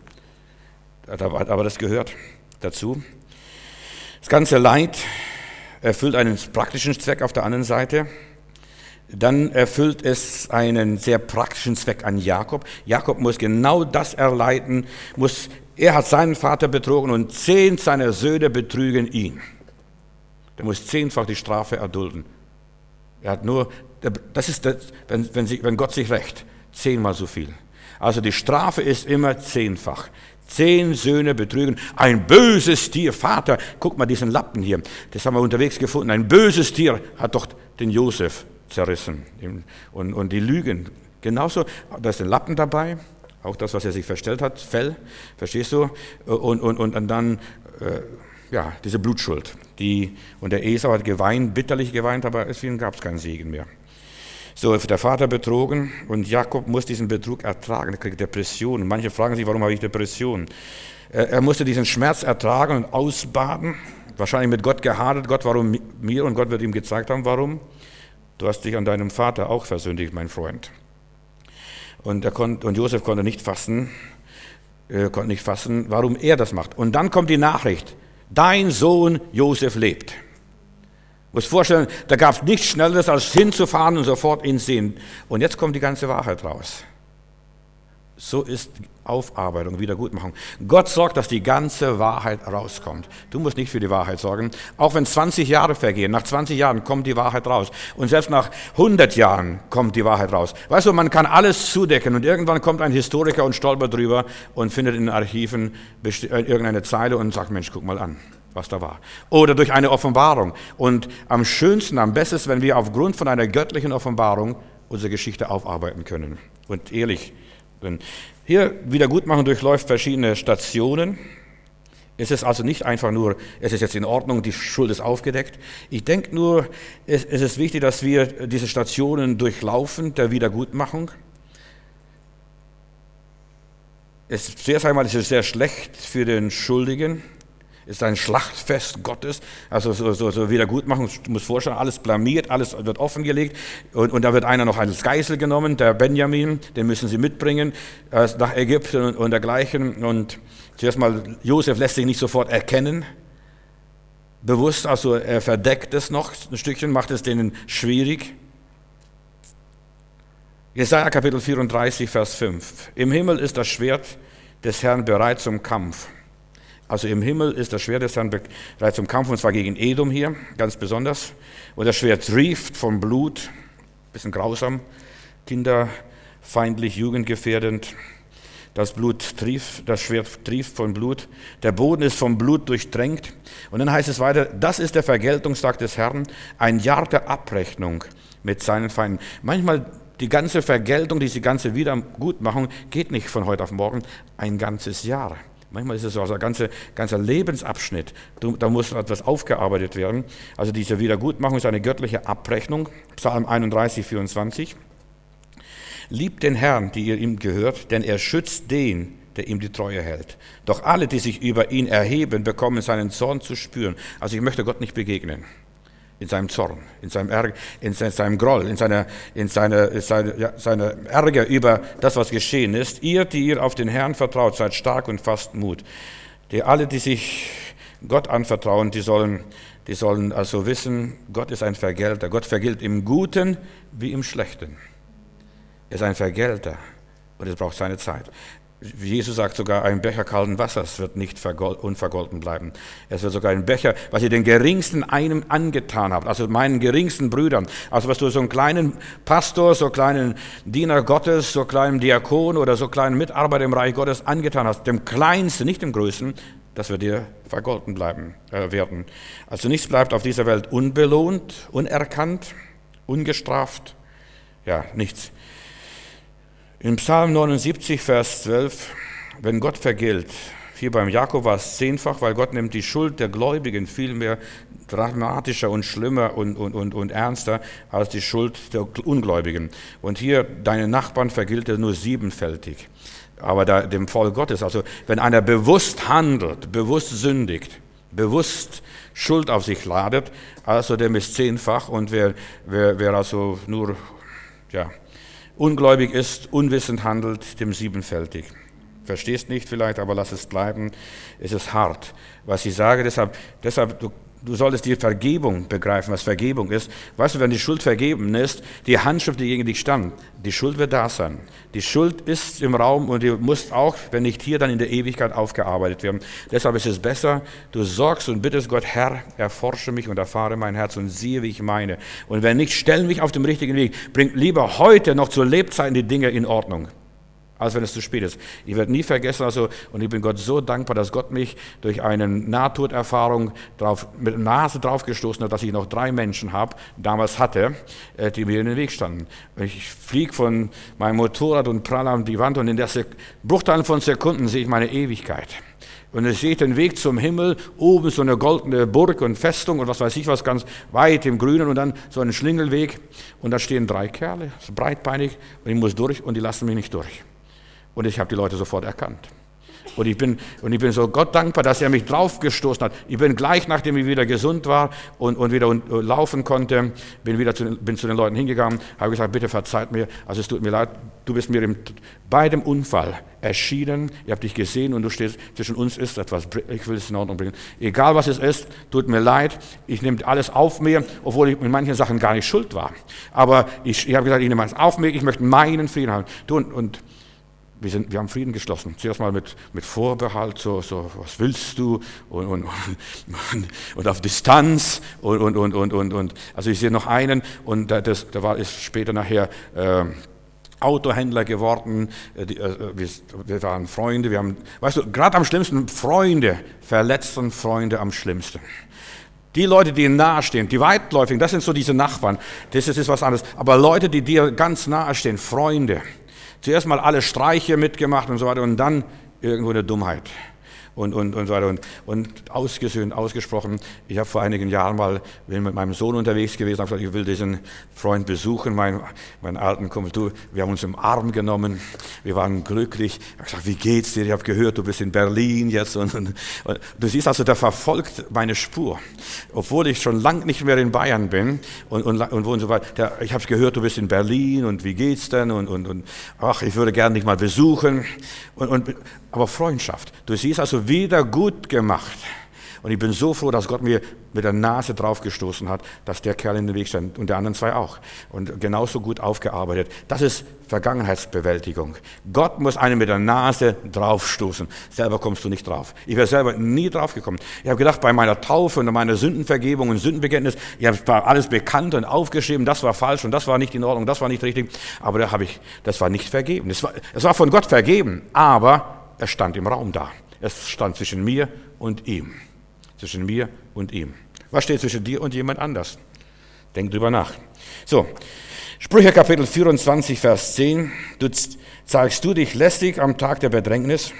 Aber das gehört dazu. Das ganze Leid erfüllt einen praktischen Zweck auf der anderen Seite. Dann erfüllt es einen sehr praktischen Zweck an Jakob. Jakob muss genau das erleiden. Muss, er hat seinen Vater betrogen und zehn seiner Söhne betrügen ihn. Er muss zehnfach die Strafe erdulden. Er hat nur, das ist das, wenn, wenn, sie, wenn Gott sich rächt, zehnmal so viel. Also die Strafe ist immer zehnfach. Zehn Söhne betrügen, ein böses Tier, Vater, guck mal diesen Lappen hier, das haben wir unterwegs gefunden, ein böses Tier hat doch den Josef zerrissen. Und, und die Lügen, genauso, da ist ein Lappen dabei, auch das, was er sich verstellt hat, Fell, verstehst du? Und, und, und dann, äh, ja, diese Blutschuld. Die, und der Esau hat geweint, bitterlich geweint, aber für ihn gab es keinen Segen mehr. So, der Vater betrogen und Jakob muss diesen Betrug ertragen, er kriegt Depressionen. Manche fragen sich, warum habe ich Depressionen? Er, er musste diesen Schmerz ertragen und ausbaden, wahrscheinlich mit Gott gehadert, Gott, warum mir? Und Gott wird ihm gezeigt haben, warum? Du hast dich an deinem Vater auch versündigt, mein Freund. Und, er konnt, und Josef konnte nicht fassen, äh, konnte nicht fassen, warum er das macht. Und dann kommt die Nachricht, dein Sohn Josef lebt. Du musst vorstellen, da gab es nichts Schnelleres, als hinzufahren und sofort ihn sehen. Und jetzt kommt die ganze Wahrheit raus. So ist Aufarbeitung, Wiedergutmachung. Gott sorgt, dass die ganze Wahrheit rauskommt. Du musst nicht für die Wahrheit sorgen. Auch wenn zwanzig Jahre vergehen, nach zwanzig Jahren kommt die Wahrheit raus. Und selbst nach hundert Jahren kommt die Wahrheit raus. Weißt du, man kann alles zudecken und irgendwann kommt ein Historiker und stolpert drüber und findet in den Archiven irgendeine Zeile und sagt, Mensch, guck mal an, was da war. Oder durch eine Offenbarung. Und am schönsten, am besten, wenn wir aufgrund von einer göttlichen Offenbarung unsere Geschichte aufarbeiten können. Und ehrlich, hier Wiedergutmachung durchläuft verschiedene Stationen. Es ist also nicht einfach nur, es ist jetzt in Ordnung, die Schuld ist aufgedeckt. Ich denke nur, es, es ist wichtig, dass wir diese Stationen durchlaufen, der Wiedergutmachung. Es, zuerst einmal ist es sehr schlecht für den Schuldigen. ist ein Schlachtfest Gottes, also so, so, so Wiedergutmachung, du musst vorstellen, alles blamiert, alles wird offengelegt und, und da wird einer noch als Geisel genommen, der Benjamin, den müssen sie mitbringen äh, nach Ägypten und, und dergleichen und zuerst mal, Josef lässt sich nicht sofort erkennen, bewusst, also er verdeckt es noch ein Stückchen, macht es denen schwierig. Jesaja Kapitel vierunddreißig, Vers fünf. Im Himmel ist das Schwert des Herrn bereit zum Kampf. Also im Himmel ist das Schwert des Herrn bereit zum Kampf, und zwar gegen Edom hier, ganz besonders. Und das Schwert trieft vom Blut, bisschen grausam, kinderfeindlich, jugendgefährdend. Das Blut trieft, das Schwert trieft von Blut. Der Boden ist vom Blut durchtränkt. Und dann heißt es weiter, das ist der Vergeltungstag des Herrn, ein Jahr der Abrechnung mit seinen Feinden. Manchmal die ganze Vergeltung, diese ganze Wiedergutmachung geht nicht von heute auf morgen, ein ganzes Jahr. Manchmal ist es so, also ein ganzer, ganzer Lebensabschnitt, da muss etwas aufgearbeitet werden. Also diese Wiedergutmachung ist eine göttliche Abrechnung. Psalm einunddreißig, vierundzwanzig. Liebt den Herrn, die ihr ihm gehört, denn er schützt den, der ihm die Treue hält. Doch alle, die sich über ihn erheben, bekommen seinen Zorn zu spüren. Also ich möchte Gott nicht begegnen. In seinem Zorn, in seinem Ärger, in seinem Groll, in seiner, in seiner, seine, ja, seiner Ärger über das, was geschehen ist. Ihr, die ihr auf den Herrn vertraut, seid stark und fasst Mut. Die alle, die sich Gott anvertrauen, die sollen, die sollen also wissen, Gott ist ein Vergelter. Gott vergilt im Guten wie im Schlechten. Er ist ein Vergelter und es braucht seine Zeit. Jesus sagt sogar, ein Becher kalten Wassers wird nicht unvergolten bleiben. Es wird sogar ein Becher, was ihr den geringsten einem angetan habt, also meinen geringsten Brüdern, also was du so einen kleinen Pastor, so kleinen Diener Gottes, so kleinen Diakon oder so kleinen Mitarbeiter im Reich Gottes angetan hast, dem Kleinsten, nicht dem Größten, das wird dir vergolten bleiben, äh, werden. Also nichts bleibt auf dieser Welt unbelohnt, unerkannt, ungestraft, ja, nichts. In Psalm neunundsiebzig, Vers zwölf, wenn Gott vergilt, hier beim Jakob war es zehnfach, weil Gott nimmt die Schuld der Gläubigen viel mehr dramatischer und schlimmer und, und, und, und ernster als die Schuld der Ungläubigen. Und hier, deine Nachbarn vergilt er nur siebenfältig. Aber da, dem Volk Gottes, also wenn einer bewusst handelt, bewusst sündigt, bewusst Schuld auf sich ladet, also dem ist zehnfach, und wer, wer, wer also nur, ja, ungläubig ist, unwissend handelt, dem siebenfältig. Verstehst nicht vielleicht, aber lass es bleiben. Es ist hart, was ich sage. Deshalb, deshalb du, du solltest die Vergebung begreifen, was Vergebung ist. Weißt du, wenn die Schuld vergeben ist, die Handschrift, die gegen dich stand, die Schuld wird da sein. Die Schuld ist im Raum und die muss auch, wenn nicht hier, dann in der Ewigkeit aufgearbeitet werden. Deshalb ist es besser, du sorgst und bittest Gott, Herr, erforsche mich und erfahre mein Herz und siehe, wie ich meine. Und wenn nicht, stell mich auf den richtigen Weg. Bring lieber heute noch zur Lebzeiten die Dinge in Ordnung, als wenn es zu spät ist. Ich werde nie vergessen, also, und ich bin Gott so dankbar, dass Gott mich durch eine Nahtoderfahrung drauf, mit der Nase draufgestoßen hat, dass ich noch drei Menschen habe, damals hatte, die mir in den Weg standen. Ich fliege von meinem Motorrad und pralle an die Wand und in der Sek- Bruchteilen von Sekunden sehe ich meine Ewigkeit. Und dann sehe ich den Weg zum Himmel, oben so eine goldene Burg und Festung und was weiß ich was, ganz weit im Grünen und dann so ein Schlingelweg. Und da stehen drei Kerle, so breitbeinig, und ich muss durch und die lassen mich nicht durch. Und ich habe die Leute sofort erkannt. Und ich bin, und ich bin so Gott dankbar, dass er mich draufgestoßen hat. Ich bin gleich, nachdem ich wieder gesund war und, und wieder und, und laufen konnte, bin wieder zu, bin zu den Leuten hingegangen, habe gesagt, bitte verzeiht mir, also es tut mir leid, du bist mir im, bei dem Unfall erschienen, ich habe dich gesehen und du stehst, zwischen uns ist etwas, ich will es in Ordnung bringen. Egal was es ist, tut mir leid, ich nehme alles auf mir, obwohl ich in manchen Sachen gar nicht schuld war. Aber ich, ich habe gesagt, ich nehme alles auf mir, ich möchte meinen Frieden haben. Du, und, und Wir, sind, wir haben Frieden geschlossen. Zuerst mal mit, mit Vorbehalt, so, so, was willst du? Und, und, und, und auf Distanz. Und, und, und, und, und, und. Also ich sehe noch einen, und das, der war, ist später nachher äh, Autohändler geworden. Die, äh, wir, wir waren Freunde. Wir haben, weißt du, gerade am schlimmsten, Freunde, verletzten Freunde am schlimmsten. Die Leute, die ihnen nahestehen, die weitläufigen, das sind so diese Nachbarn. Das ist, ist was anderes. Aber Leute, die dir ganz nahestehen, Freunde. Zuerst mal alle Streiche mitgemacht und so weiter und dann irgendwo eine Dummheit. und, und, und so weiter. Und, und ausgesöhnt, ausgesprochen. Ich habe vor einigen Jahren mal, bin mit meinem Sohn unterwegs gewesen, habe gesagt, ich will diesen Freund besuchen, meinen, meinen alten Kumpel. Du, wir haben uns im Arm genommen, wir waren glücklich. Ich habe gesagt, wie geht's dir? Ich habe gehört, du bist in Berlin jetzt. Und, und, und du siehst also, der verfolgt meine Spur. Obwohl ich schon lange nicht mehr in Bayern bin und, und, und wo und so weiter. Der, ich habe gehört, du bist in Berlin und wie geht's denn? Und, und, und ach, ich würde gerne dich mal besuchen. Und, und, aber Freundschaft. Du siehst also, wieder gut gemacht. Und ich bin so froh, dass Gott mir mit der Nase draufgestoßen hat, dass der Kerl in den Weg stand und der anderen zwei auch. Und genauso gut aufgearbeitet. Das ist Vergangenheitsbewältigung. Gott muss einen mit der Nase draufstoßen. Selber kommst du nicht drauf. Ich wäre selber nie draufgekommen. Ich habe gedacht, bei meiner Taufe und meiner Sündenvergebung und Sündenbekenntnis, ich habe alles bekannt und aufgeschrieben, das war falsch und das war nicht in Ordnung, das war nicht richtig. Aber da habe ich, das war nicht vergeben. Es war, es war von Gott vergeben, aber es stand im Raum da. Es stand zwischen mir und ihm. Zwischen mir und ihm. Was steht zwischen dir und jemand anders? Denk drüber nach. So, Sprüche Kapitel vierundzwanzig, Vers zehn. Du zeigst du dich lästig am Tag der Bedrängnis?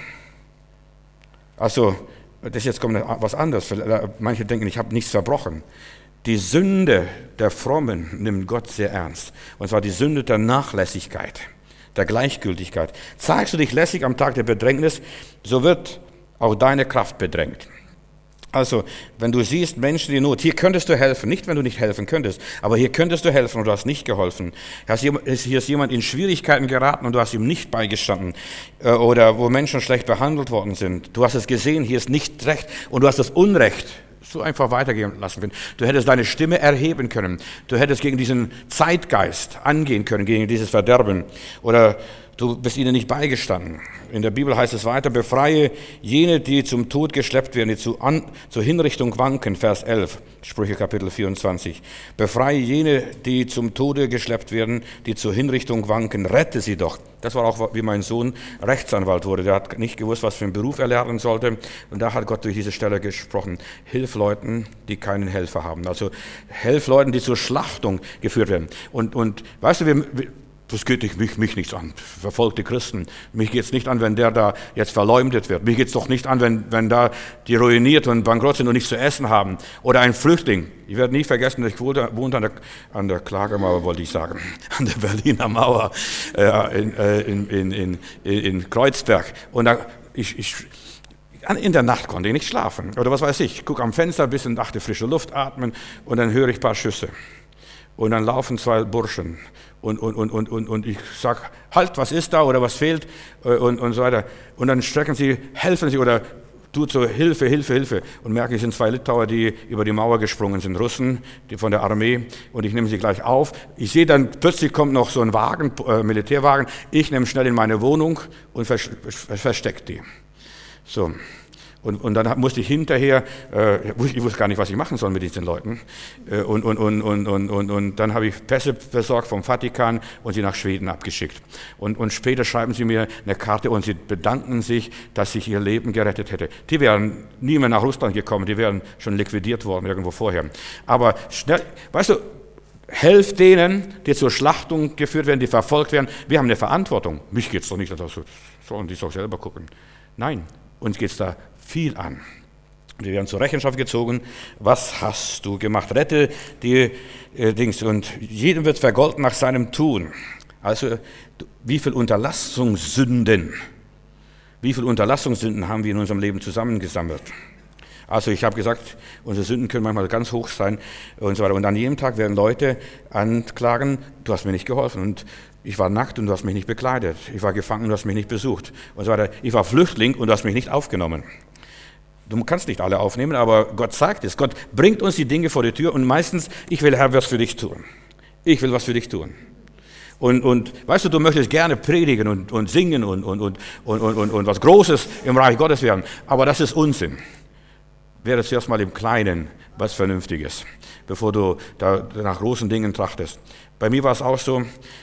Also, das jetzt kommt was anderes. Manche denken, ich habe nichts verbrochen. Die Sünde der Frommen nimmt Gott sehr ernst. Und zwar die Sünde der Nachlässigkeit, der Gleichgültigkeit. Zeigst du dich lästig am Tag der Bedrängnis, so wird auch deine Kraft bedrängt. Also, wenn du siehst Menschen in Not, hier könntest du helfen, nicht wenn du nicht helfen könntest, aber hier könntest du helfen und du hast nicht geholfen. Hier ist jemand in Schwierigkeiten geraten und du hast ihm nicht beigestanden. Oder wo Menschen schlecht behandelt worden sind. Du hast es gesehen, hier ist nicht recht und du hast das Unrecht so einfach weitergehen lassen können. Du hättest deine Stimme erheben können. Du hättest gegen diesen Zeitgeist angehen können, gegen dieses Verderben. Oder du bist ihnen nicht beigestanden. In der Bibel heißt es weiter, befreie jene, die zum Tod geschleppt werden, die zu an, zur Hinrichtung wanken, Vers elf, Sprüche Kapitel vierundzwanzig. Befreie jene, die zum Tode geschleppt werden, die zur Hinrichtung wanken, rette sie doch. Das war auch, wie mein Sohn Rechtsanwalt wurde. Der hat nicht gewusst, was für einen Beruf er lernen sollte. Und da hat Gott durch diese Stelle gesprochen. Hilf Leuten, die keinen Helfer haben. Also helf Leuten, die zur Schlachtung geführt werden. Und, und weißt du, wir, das geht mich, mich nichts an, verfolgte Christen. Mich geht es nicht an, wenn der da jetzt verleumdet wird. Mich geht es doch nicht an, wenn, wenn da die ruiniert und bankrott sind und nichts zu essen haben. Oder ein Flüchtling. Ich werde nie vergessen, ich wohnte, wohnte an, der, an der Klagemauer, wollte ich sagen, an der Berliner Mauer äh, in, äh, in, in, in, in Kreuzberg. Und da, ich, ich, in der Nacht konnte ich nicht schlafen. Oder was weiß ich, ich gucke am Fenster ein bisschen, dachte frische Luft atmen und dann höre ich ein paar Schüsse. Und dann laufen zwei Burschen und, und, und, und, und, und ich sage, halt, was ist da oder was fehlt und, und so weiter. Und dann strecken sie, helfen sie oder tut so Hilfe, Hilfe, Hilfe. Und merke, es sind zwei Litauer, die über die Mauer gesprungen sind, Russen, die von der Armee. Und ich nehme sie gleich auf. Ich sehe dann, plötzlich kommt noch so ein Wagen, äh, Militärwagen. Ich nehme schnell in meine Wohnung und vers verstecke die. So. Und, und dann musste ich hinterher, äh, ich wusste gar nicht, was ich machen soll mit diesen Leuten. Äh, und, und, und, und, und, und, und dann habe ich Pässe besorgt vom Vatikan und sie nach Schweden abgeschickt. Und, und später schreiben sie mir eine Karte und sie bedanken sich, dass ich ihr Leben gerettet hätte. Die wären nie mehr nach Russland gekommen, die wären schon liquidiert worden irgendwo vorher. Aber schnell, weißt du, helf denen, die zur Schlachtung geführt werden, die verfolgt werden. Wir haben eine Verantwortung. Mich geht es doch nicht, dass so, sollen die doch selber gucken. Nein, uns geht es da viel an. Wir werden zur Rechenschaft gezogen. Was hast du gemacht? Rette die äh, Dings. Und jedem wird vergolten nach seinem Tun. Also wie viel Unterlassungssünden, wie viel Unterlassungssünden haben wir in unserem Leben zusammengesammelt? Also ich habe gesagt, unsere Sünden können manchmal ganz hoch sein und so weiter. Und an jedem Tag werden Leute anklagen, du hast mir nicht geholfen. Und ich war nackt und du hast mich nicht bekleidet. Ich war gefangen und du hast mich nicht besucht. Und so weiter. Ich war Flüchtling und du hast mich nicht aufgenommen. Du kannst nicht alle aufnehmen, aber Gott sagt es. Gott bringt uns die Dinge vor die Tür und meistens, ich will, Herr, was für dich tun. Ich will was für dich tun. Und, und weißt du, du möchtest gerne predigen und, und singen und, und, und, und, und, und was Großes im Reich Gottes werden. Aber das ist Unsinn. Wäre zuerst mal im Kleinen was Vernünftiges, bevor du da nach großen Dingen trachtest. Bei mir war es auch so,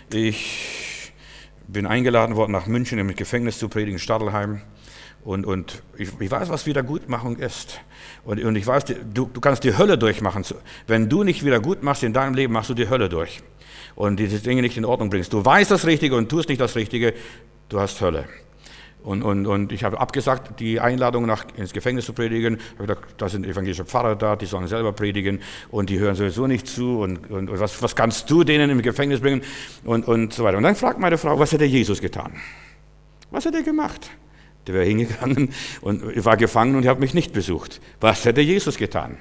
ich bin eingeladen worden, nach München im Gefängnis zu predigen, Stadelheim. Und, und ich, ich weiß, was Wiedergutmachung ist. Und, und ich weiß, du, du kannst die Hölle durchmachen. Wenn du nicht wieder gut machst in deinem Leben, machst du die Hölle durch. Und diese Dinge nicht in Ordnung bringst. Du weißt das Richtige und tust nicht das Richtige, du hast Hölle. Und, und, und ich habe abgesagt, die Einladung nach, ins Gefängnis zu predigen. Ich habe gedacht, da sind evangelische Pfarrer da, die sollen selber predigen und die hören sowieso nicht zu. Und, und, und was, was kannst du denen im Gefängnis bringen? Und, und so weiter. Und dann fragt meine Frau, was hätte Jesus getan? Was hat er gemacht? Der wäre hingegangen und war gefangen und hat mich nicht besucht. Was hätte Jesus getan?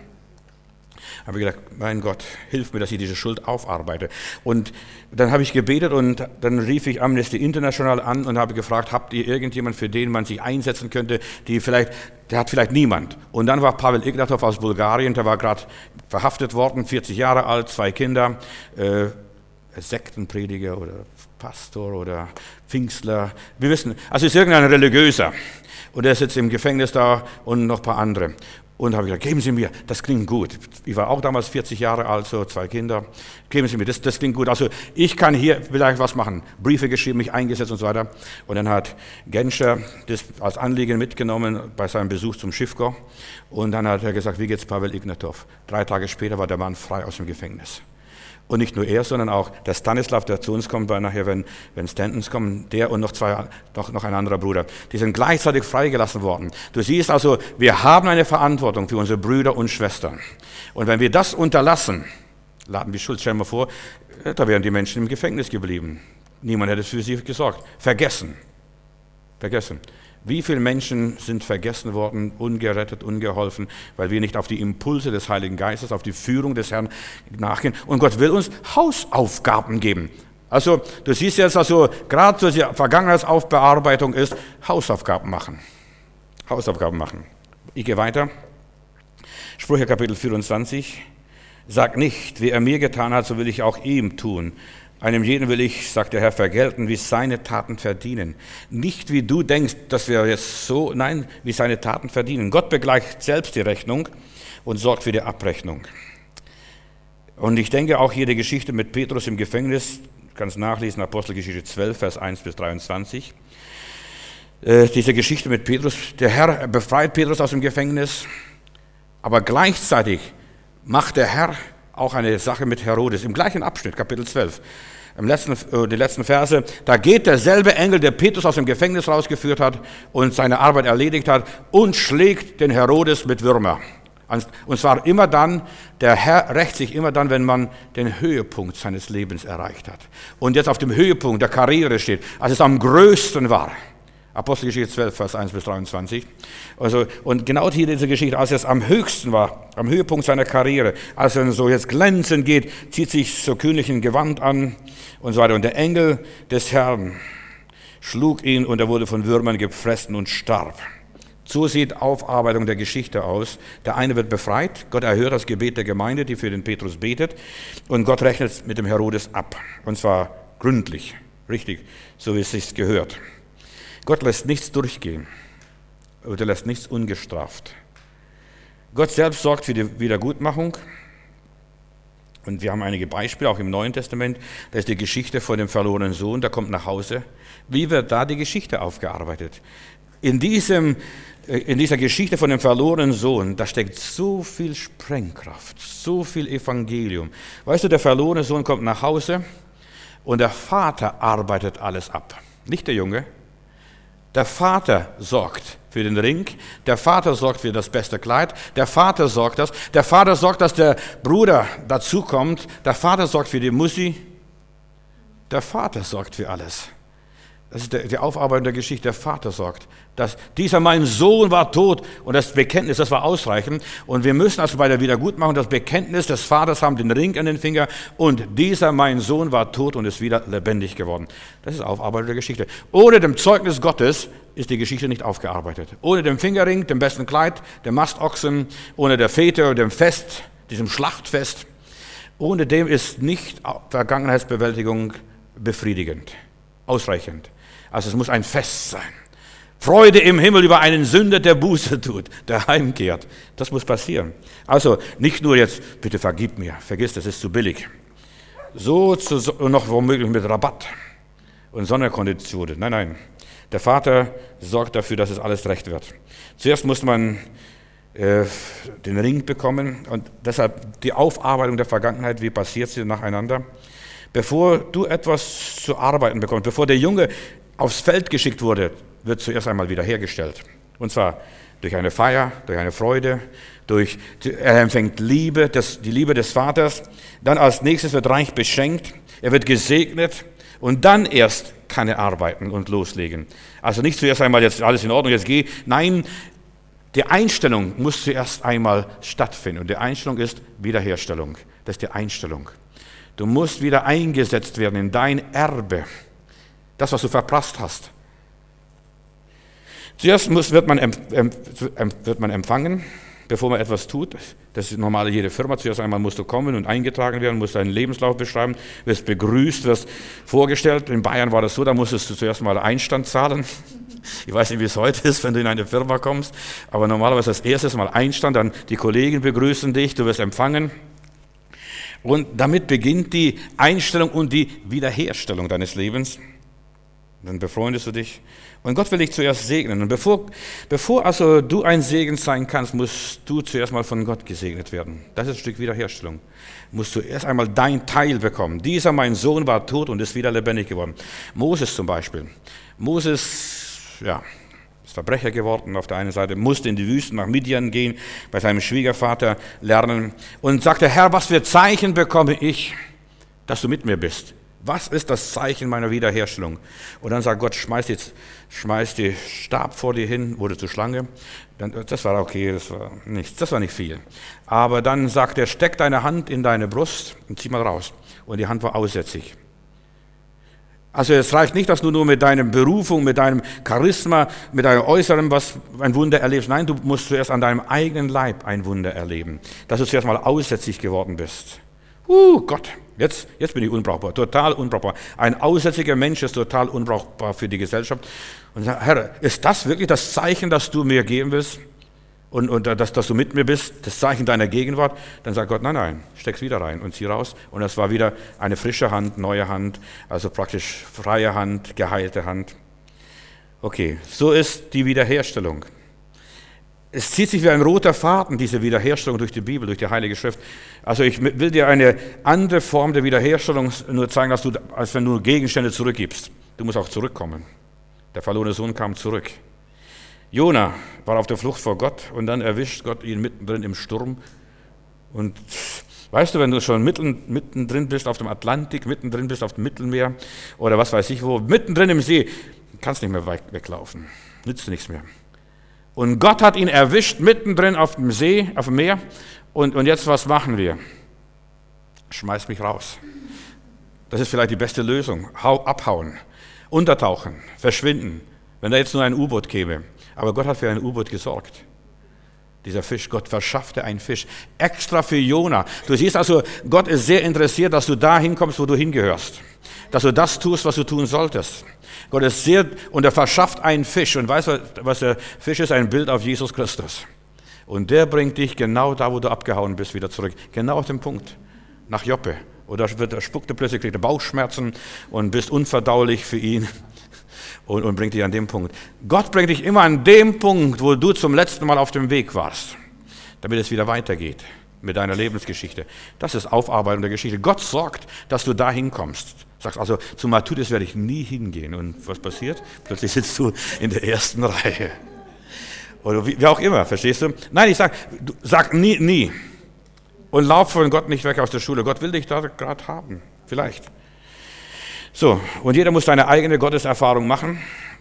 Habe ich gedacht, mein Gott, hilf mir, dass ich diese Schuld aufarbeite. Und dann habe ich gebetet und dann rief ich Amnesty International an und habe gefragt, habt ihr irgendjemand, für den man sich einsetzen könnte, die vielleicht, der hat vielleicht niemand. Und dann war Pavel Ignatov aus Bulgarien, der war gerade verhaftet worden, vierzig Jahre alt, zwei Kinder, äh, Sektenprediger oder Pastor oder Pfingstler, wir wissen, also ist irgendein Religiöser. Und er sitzt im Gefängnis da und noch ein paar andere. Und habe ich gesagt, geben Sie mir, das klingt gut. Ich war auch damals vierzig Jahre alt, so zwei Kinder. Geben Sie mir, das, das klingt gut. Also ich kann hier vielleicht was machen. Briefe geschrieben, mich eingesetzt und so weiter. Und dann hat Genscher das als Anliegen mitgenommen bei seinem Besuch zum Schiffgau. Und dann hat er gesagt, wie geht's Pavel Ignatov? Drei Tage später war der Mann frei aus dem Gefängnis. Und nicht nur er, sondern auch der Stanislav, der zu uns kommt, weil nachher, wenn, wenn Stantons kommen, der und noch zwei, noch, noch ein anderer Bruder, die sind gleichzeitig freigelassen worden. Du siehst also, wir haben eine Verantwortung für unsere Brüder und Schwestern. Und wenn wir das unterlassen, laden wir Schuld, stellen wir vor, da wären die Menschen im Gefängnis geblieben. Niemand hätte für sie gesorgt. Vergessen. Vergessen. Wie viele Menschen sind vergessen worden, ungerettet, ungeholfen, weil wir nicht auf die Impulse des Heiligen Geistes, auf die Führung des Herrn nachgehen. Und Gott will uns Hausaufgaben geben. Also du siehst jetzt, also gerade so die Vergangenheitsaufbearbeitung ist, Hausaufgaben machen. Hausaufgaben machen. Ich gehe weiter. Sprüche Kapitel vierundzwanzig. Sag nicht, wie er mir getan hat, so will ich auch ihm tun. Einem jeden will ich, sagt der Herr, vergelten, wie seine Taten verdienen. Nicht wie du denkst, dass wir jetzt so, nein, wie seine Taten verdienen. Gott begleicht selbst die Rechnung und sorgt für die Abrechnung. Und ich denke auch hier die Geschichte mit Petrus im Gefängnis, du kannst nachlesen, Apostelgeschichte zwölf, Vers eins bis dreiundzwanzig. Äh, diese Geschichte mit Petrus, der Herr befreit Petrus aus dem Gefängnis, aber gleichzeitig macht der Herr auch eine Sache mit Herodes, im gleichen Abschnitt, Kapitel zwölf, im letzten, äh, die letzten Verse, da geht derselbe Engel, der Petrus aus dem Gefängnis rausgeführt hat und seine Arbeit erledigt hat, und schlägt den Herodes mit Würmer. Und zwar immer dann, der Herr rächt sich immer dann, wenn man den Höhepunkt seines Lebens erreicht hat. Und jetzt auf dem Höhepunkt der Karriere steht, als es am größten war. Apostelgeschichte zwölf, Vers eins bis dreiundzwanzig. Also, und genau hier diese Geschichte, als es am höchsten war, am Höhepunkt seiner Karriere, als er so jetzt glänzend geht, zieht sich so königlichen Gewand an und so weiter. Und der Engel des Herrn schlug ihn und er wurde von Würmern gefressen und starb. So sieht Aufarbeitung der Geschichte aus. Der eine wird befreit, Gott erhört das Gebet der Gemeinde, die für den Petrus betet, und Gott rechnet mit dem Herodes ab. Und zwar gründlich, richtig, so wie es sich gehört. Gott lässt nichts durchgehen oder lässt nichts ungestraft. Gott selbst sorgt für die Wiedergutmachung. Und wir haben einige Beispiele, auch im Neuen Testament. Da ist die Geschichte von dem verlorenen Sohn, der kommt nach Hause. Wie wird da die Geschichte aufgearbeitet? In, diesem, in dieser Geschichte von dem verlorenen Sohn, da steckt so viel Sprengkraft, so viel Evangelium. Weißt du, der verlorene Sohn kommt nach Hause und der Vater arbeitet alles ab. Nicht der Junge. Der Vater sorgt für den Ring, der Vater sorgt für das beste Kleid, der Vater sorgt das, der Vater sorgt, dass der Bruder dazukommt, der Vater sorgt für die Musik, der Vater sorgt für alles. Das ist die Aufarbeitung der Geschichte, der Vater sorgt. Dass dieser mein Sohn war tot und das Bekenntnis, das war ausreichend. Und wir müssen also bei der Wiedergutmachung das Bekenntnis des Vaters haben, den Ring an den Finger, und dieser mein Sohn war tot und ist wieder lebendig geworden. Das ist Aufarbeitung der Geschichte. Ohne dem Zeugnis Gottes ist die Geschichte nicht aufgearbeitet. Ohne den Fingerring, dem besten Kleid, dem Mastochsen, ohne der Fete, dem Fest, diesem Schlachtfest, ohne dem ist nicht Vergangenheitsbewältigung befriedigend, ausreichend. Also es muss ein Fest sein. Freude im Himmel über einen Sünder, der Buße tut, der heimkehrt. Das muss passieren. Also nicht nur jetzt, bitte vergib mir, vergiss, das ist zu billig. So zu, noch womöglich mit Rabatt und Sonderkonditionen. Nein, nein. Der Vater sorgt dafür, dass es alles recht wird. Zuerst muss man äh, den Ring bekommen und deshalb die Aufarbeitung der Vergangenheit, wie passiert sie nacheinander. Bevor du etwas zu arbeiten bekommst, bevor der Junge aufs Feld geschickt wurde, wird zuerst einmal wiederhergestellt. Und zwar durch eine Feier, durch eine Freude, durch, er empfängt Liebe, das, die Liebe des Vaters. Dann als nächstes wird reich beschenkt, er wird gesegnet und dann erst kann er arbeiten und loslegen. Also nicht zuerst einmal, jetzt alles in Ordnung, jetzt geh. Nein, die Einstellung muss zuerst einmal stattfinden. Und die Einstellung ist Wiederherstellung. Das ist die Einstellung. Du musst wieder eingesetzt werden in dein Erbe. Das, was du verprasst hast. Zuerst muss, wird, man, wird man empfangen, bevor man etwas tut. Das ist normal jede Firma. Zuerst einmal musst du kommen und eingetragen werden, musst deinen Lebenslauf beschreiben, wirst begrüßt, wirst vorgestellt. In Bayern war das so, da musstest du zuerst mal Einstand zahlen. Ich weiß nicht, wie es heute ist, wenn du in eine Firma kommst, aber normalerweise als erstes mal Einstand, dann die Kollegen begrüßen dich, du wirst empfangen. Und damit beginnt die Einstellung und die Wiederherstellung deines Lebens. Dann befreundest du dich. Und Gott will dich zuerst segnen. Und bevor, bevor also du ein Segen sein kannst, musst du zuerst mal von Gott gesegnet werden. Das ist ein Stück Wiederherstellung. Musst du erst einmal dein Teil bekommen. Dieser, mein Sohn, war tot und ist wieder lebendig geworden. Moses zum Beispiel. Moses, ja, ist Verbrecher geworden auf der einen Seite, musste in die Wüste nach Midian gehen, bei seinem Schwiegervater lernen und sagte, Herr, was für Zeichen bekomme ich, dass du mit mir bist? Was ist das Zeichen meiner Wiederherstellung? Und dann sagt Gott, schmeiß die, schmeiß die Stab vor dir hin, wurde zur Schlange. Das war okay, das war nichts, das war nicht viel. Aber dann sagt er, steck deine Hand in deine Brust und zieh mal raus. Und die Hand war aussätzig. Also es reicht nicht, dass du nur mit deiner Berufung, mit deinem Charisma, mit deinem Äußeren was ein Wunder erlebst. Nein, du musst zuerst an deinem eigenen Leib ein Wunder erleben. Dass du zuerst mal aussätzig geworden bist. Uh, Gott, jetzt, jetzt bin ich unbrauchbar, total unbrauchbar. Ein aussätziger Mensch ist total unbrauchbar für die Gesellschaft. Und sagt, Herr, ist das wirklich das Zeichen, das du mir geben willst? Und, und dass, dass du mit mir bist, das Zeichen deiner Gegenwart? Dann sagt Gott, nein, nein, steck's wieder rein und zieh raus. Und das war wieder eine frische Hand, neue Hand, also praktisch freie Hand, geheilte Hand. Okay, so ist die Wiederherstellung. Es zieht sich wie ein roter Faden, diese Wiederherstellung durch die Bibel, durch die Heilige Schrift. Also ich will dir eine andere Form der Wiederherstellung nur zeigen, als, du, als wenn du Gegenstände zurückgibst. Du musst auch zurückkommen. Der verlorene Sohn kam zurück. Jona war auf der Flucht vor Gott und dann erwischt Gott ihn mittendrin im Sturm. Und weißt du, wenn du schon mitten, mittendrin bist auf dem Atlantik, mittendrin bist auf dem Mittelmeer oder was weiß ich wo, mittendrin im See, kannst nicht mehr weglaufen, nützt dir nichts mehr. Und Gott hat ihn erwischt, mittendrin auf dem See, auf dem Meer. Und, und jetzt, was machen wir? Schmeiß mich raus. Das ist vielleicht die beste Lösung. Hau, abhauen, untertauchen, verschwinden. Wenn da jetzt nur ein U-Boot käme. Aber Gott hat für ein U-Boot gesorgt. Dieser Fisch, Gott verschaffte einen Fisch. Extra für Jona. Du siehst also, Gott ist sehr interessiert, dass du da hinkommst, wo du hingehörst. Dass du das tust, was du tun solltest. Gott ist sehr, und er verschafft einen Fisch. Und weißt du, was der Fisch ist? Ein Bild auf Jesus Christus. Und der bringt dich genau da, wo du abgehauen bist, wieder zurück. Genau auf den Punkt. Nach Joppe. Oder er spuckte plötzlich, kriegte Bauchschmerzen und bist unverdaulich für ihn. Und, und bringt dich an den Punkt. Gott bringt dich immer an dem Punkt, wo du zum letzten Mal auf dem Weg warst. Damit es wieder weitergeht mit deiner Lebensgeschichte. Das ist Aufarbeitung der Geschichte. Gott sorgt, dass du da hinkommst. Sagst also, zu Matthäus werde ich nie hingehen. Und was passiert? Plötzlich sitzt du in der ersten Reihe. Oder wie, wie auch immer, verstehst du? Nein, ich sag, du, sag nie, nie. Und lauf von Gott nicht weg aus der Schule. Gott will dich da gerade haben. Vielleicht. So, und jeder muss seine eigene Gotteserfahrung machen.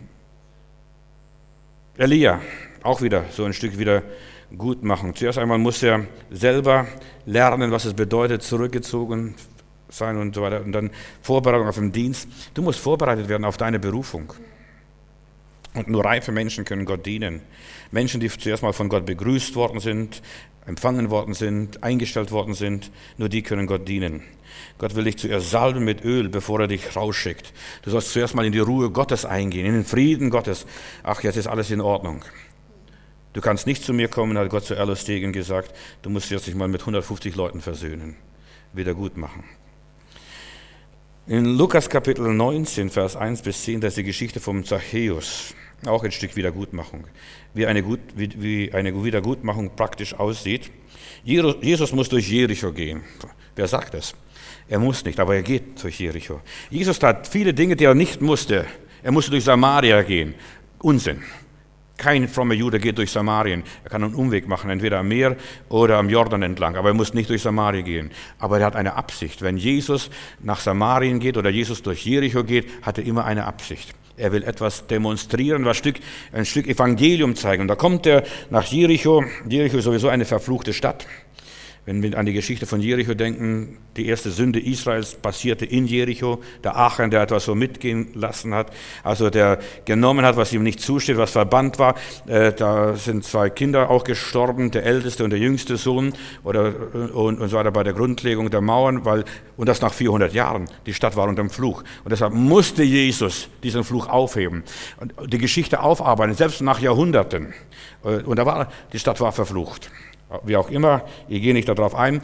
Elia, auch wieder so ein Stück wieder gut machen. Zuerst einmal muss er selber lernen, was es bedeutet, zurückgezogen sein und so weiter. Und dann Vorbereitung auf den Dienst. Du musst vorbereitet werden auf deine Berufung. Und nur reife Menschen können Gott dienen. Menschen, die zuerst mal von Gott begrüßt worden sind, empfangen worden sind, eingestellt worden sind, nur die können Gott dienen. Gott will dich zuerst salben mit Öl, bevor er dich rausschickt. Du sollst zuerst mal in die Ruhe Gottes eingehen, in den Frieden Gottes. Ach, jetzt ist alles in Ordnung. Du kannst nicht zu mir kommen, hat Gott zu Erlo Stegen gesagt. Du musst jetzt dich mal mit hundertfünfzig Leuten versöhnen, wieder gut machen. In Lukas Kapitel neunzehn, Vers eins bis zehn, da ist die Geschichte vom Zachäus. Auch ein Stück Wiedergutmachung. Wie eine, Gut, wie, wie eine Wiedergutmachung praktisch aussieht. Jesus muss durch Jericho gehen. Wer sagt das? Er muss nicht, aber er geht durch Jericho. Jesus tat viele Dinge, die er nicht musste. Er musste durch Samaria gehen. Unsinn. Kein frommer Jude geht durch Samarien. Er kann einen Umweg machen, entweder am Meer oder am Jordan entlang. Aber er muss nicht durch Samarien gehen. Aber er hat eine Absicht. Wenn Jesus nach Samarien geht oder Jesus durch Jericho geht, hat er immer eine Absicht. Er will etwas demonstrieren, was Stück, ein Stück Evangelium zeigen. Und da kommt er nach Jericho. Jericho ist sowieso eine verfluchte Stadt. Wenn wir an die Geschichte von Jericho denken, die erste Sünde Israels passierte in Jericho. Der Achan, der etwas so mitgehen lassen hat, also der genommen hat, was ihm nicht zusteht, was verbannt war. Äh, da sind zwei Kinder auch gestorben, der älteste und der jüngste Sohn, oder, und, und so weiter bei der Grundlegung der Mauern, weil, und das nach vierhundert Jahren. Die Stadt war unter dem Fluch. Und deshalb musste Jesus diesen Fluch aufheben und die Geschichte aufarbeiten, selbst nach Jahrhunderten. Und da war, die Stadt war verflucht. Wie auch immer, ich gehe nicht darauf ein,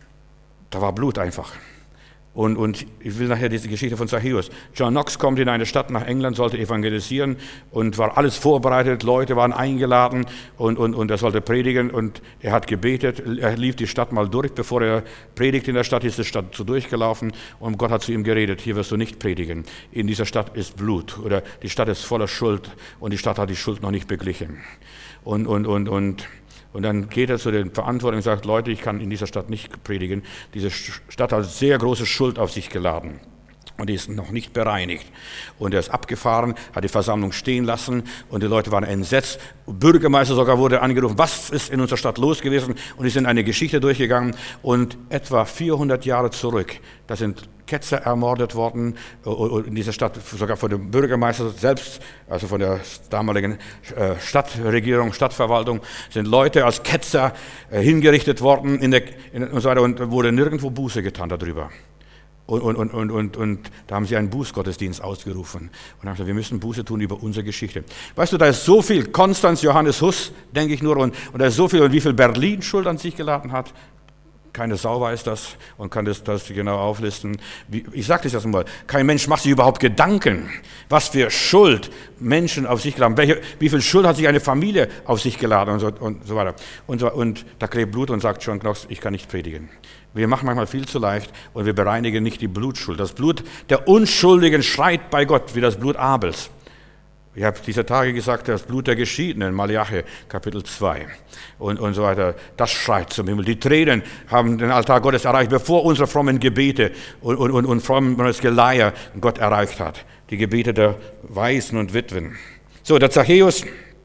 da war Blut einfach. Und, und ich will nachher diese Geschichte von Zachäus. John Knox kommt in eine Stadt nach England, sollte evangelisieren und war alles vorbereitet, Leute waren eingeladen und, und, und er sollte predigen und er hat gebetet, er lief die Stadt mal durch, bevor er predigt in der Stadt, ist die Stadt so durchgelaufen und Gott hat zu ihm geredet, hier wirst du nicht predigen, in dieser Stadt ist Blut oder die Stadt ist voller Schuld und die Stadt hat die Schuld noch nicht beglichen. Und, und, und, und Und dann geht er zu den Verantwortlichen und sagt, Leute, ich kann in dieser Stadt nicht predigen. Diese Stadt hat sehr große Schuld auf sich geladen und die ist noch nicht bereinigt. Und er ist abgefahren, hat die Versammlung stehen lassen und die Leute waren entsetzt. Bürgermeister sogar wurde angerufen, was ist in unserer Stadt los gewesen? Und die sind eine Geschichte durchgegangen und etwa vierhundert Jahre zurück, da sind Ketzer ermordet worden in dieser Stadt, sogar von dem Bürgermeister selbst, also von der damaligen Stadtregierung, Stadtverwaltung, sind Leute als Ketzer hingerichtet worden in der, in, und so weiter und wurde nirgendwo Buße getan darüber. Und, und, und, und, und, und da haben sie einen Bußgottesdienst ausgerufen und haben gesagt, wir müssen Buße tun über unsere Geschichte. Weißt du, da ist so viel, Konstanz Johannes Hus, denke ich nur, und, und da ist so viel, und wie viel Berlin Schuld an sich geladen hat. Keine Sau weiß das und kann das, das genau auflisten. Wie, ich sage das jetzt mal, kein Mensch macht sich überhaupt Gedanken, was für Schuld Menschen auf sich geladen haben. Welche, wie viel Schuld hat sich eine Familie auf sich geladen und so, und so weiter. Und, so, und da klebt Blut und sagt John Knox, ich kann nicht predigen. Wir machen manchmal viel zu leicht und wir bereinigen nicht die Blutschuld. Das Blut der Unschuldigen schreit bei Gott, wie das Blut Abels. Ich habe dieser Tage gesagt, das Blut der Geschiedenen, Malachi, Kapitel zwei und, und so weiter, das schreit zum Himmel. Die Tränen haben den Altar Gottes erreicht, bevor unsere frommen Gebete und, und, und, und frommes Geleier Gott erreicht hat. Die Gebete der Waisen und Witwen. So, der Zachäus,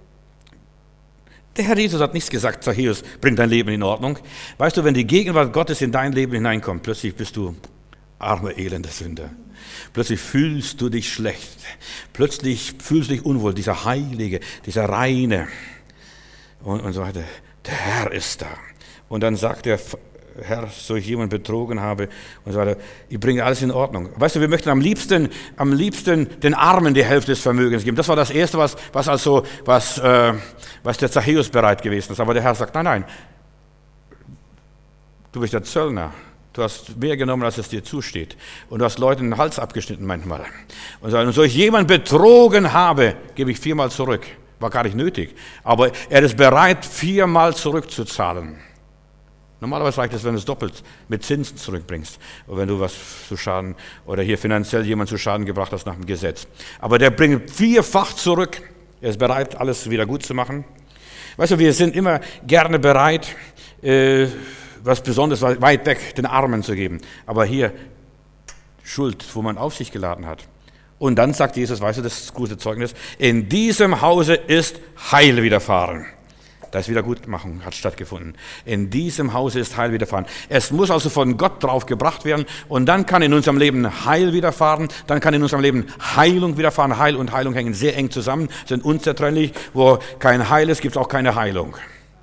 der Herr Jesus hat nichts gesagt, Zachäus, bring dein Leben in Ordnung. Weißt du, wenn die Gegenwart Gottes in dein Leben hineinkommt, plötzlich bist du armer, elender Sünder. Plötzlich fühlst du dich schlecht. Plötzlich fühlst du dich unwohl. Dieser Heilige, dieser Reine und, und so weiter. Der Herr ist da. Und dann sagt der Herr, so ich jemanden betrogen habe und so weiter. Ich bringe alles in Ordnung. Weißt du, wir möchten am liebsten, am liebsten den Armen die Hälfte des Vermögens geben. Das war das Erste, was, was also, was, äh, was der Zachäus bereit gewesen ist. Aber der Herr sagt, nein, nein. Du bist der Zöllner. Du hast mehr genommen, als es dir zusteht. Und du hast Leuten den Hals abgeschnitten manchmal. Und so ich jemanden betrogen habe, gebe ich viermal zurück. War gar nicht nötig. Aber er ist bereit, viermal zurückzuzahlen. Normalerweise reicht es, wenn du es doppelt mit Zinsen zurückbringst. Oder wenn du was zu Schaden oder hier finanziell jemand zu Schaden gebracht hast nach dem Gesetz. Aber der bringt vierfach zurück. Er ist bereit, alles wieder gut zu machen. Weißt du, wir sind immer gerne bereit, äh, was Besonderes weit weg den Armen zu geben. Aber hier Schuld, wo man auf sich geladen hat. Und dann sagt Jesus, weißt du, das gute Zeugnis, in diesem Hause ist Heil widerfahren. Da ist Wiedergutmachung, hat stattgefunden. In diesem Hause ist Heil widerfahren. Es muss also von Gott drauf gebracht werden und dann kann in unserem Leben Heil widerfahren, dann kann in unserem Leben Heilung widerfahren. Heil und Heilung hängen sehr eng zusammen, sind unzertrennlich. Wo kein Heil ist, gibt es auch keine Heilung.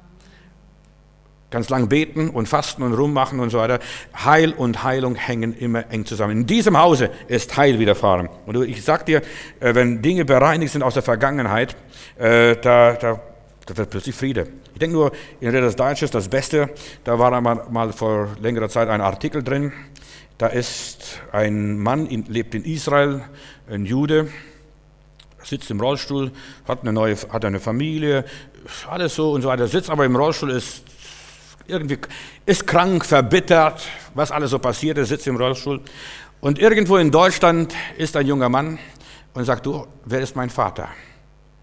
Ganz lang beten und fasten und rummachen und so weiter. Heil und Heilung hängen immer eng zusammen. In diesem Hause ist Heil widerfahren. Und ich sag dir, wenn Dinge bereinigt sind aus der Vergangenheit, da, da, da wird plötzlich Friede. Ich denke nur, in Redders Digest, das Beste, da war einmal mal vor längerer Zeit ein Artikel drin. Da ist ein Mann, lebt in Israel, ein Jude, sitzt im Rollstuhl, hat eine neue, hat eine Familie, alles so und so weiter, sitzt aber im Rollstuhl, ist irgendwie ist krank, verbittert, was alles so passiert ist, sitzt im Rollstuhl. Und irgendwo in Deutschland ist ein junger Mann und sagt, du, wer ist mein Vater?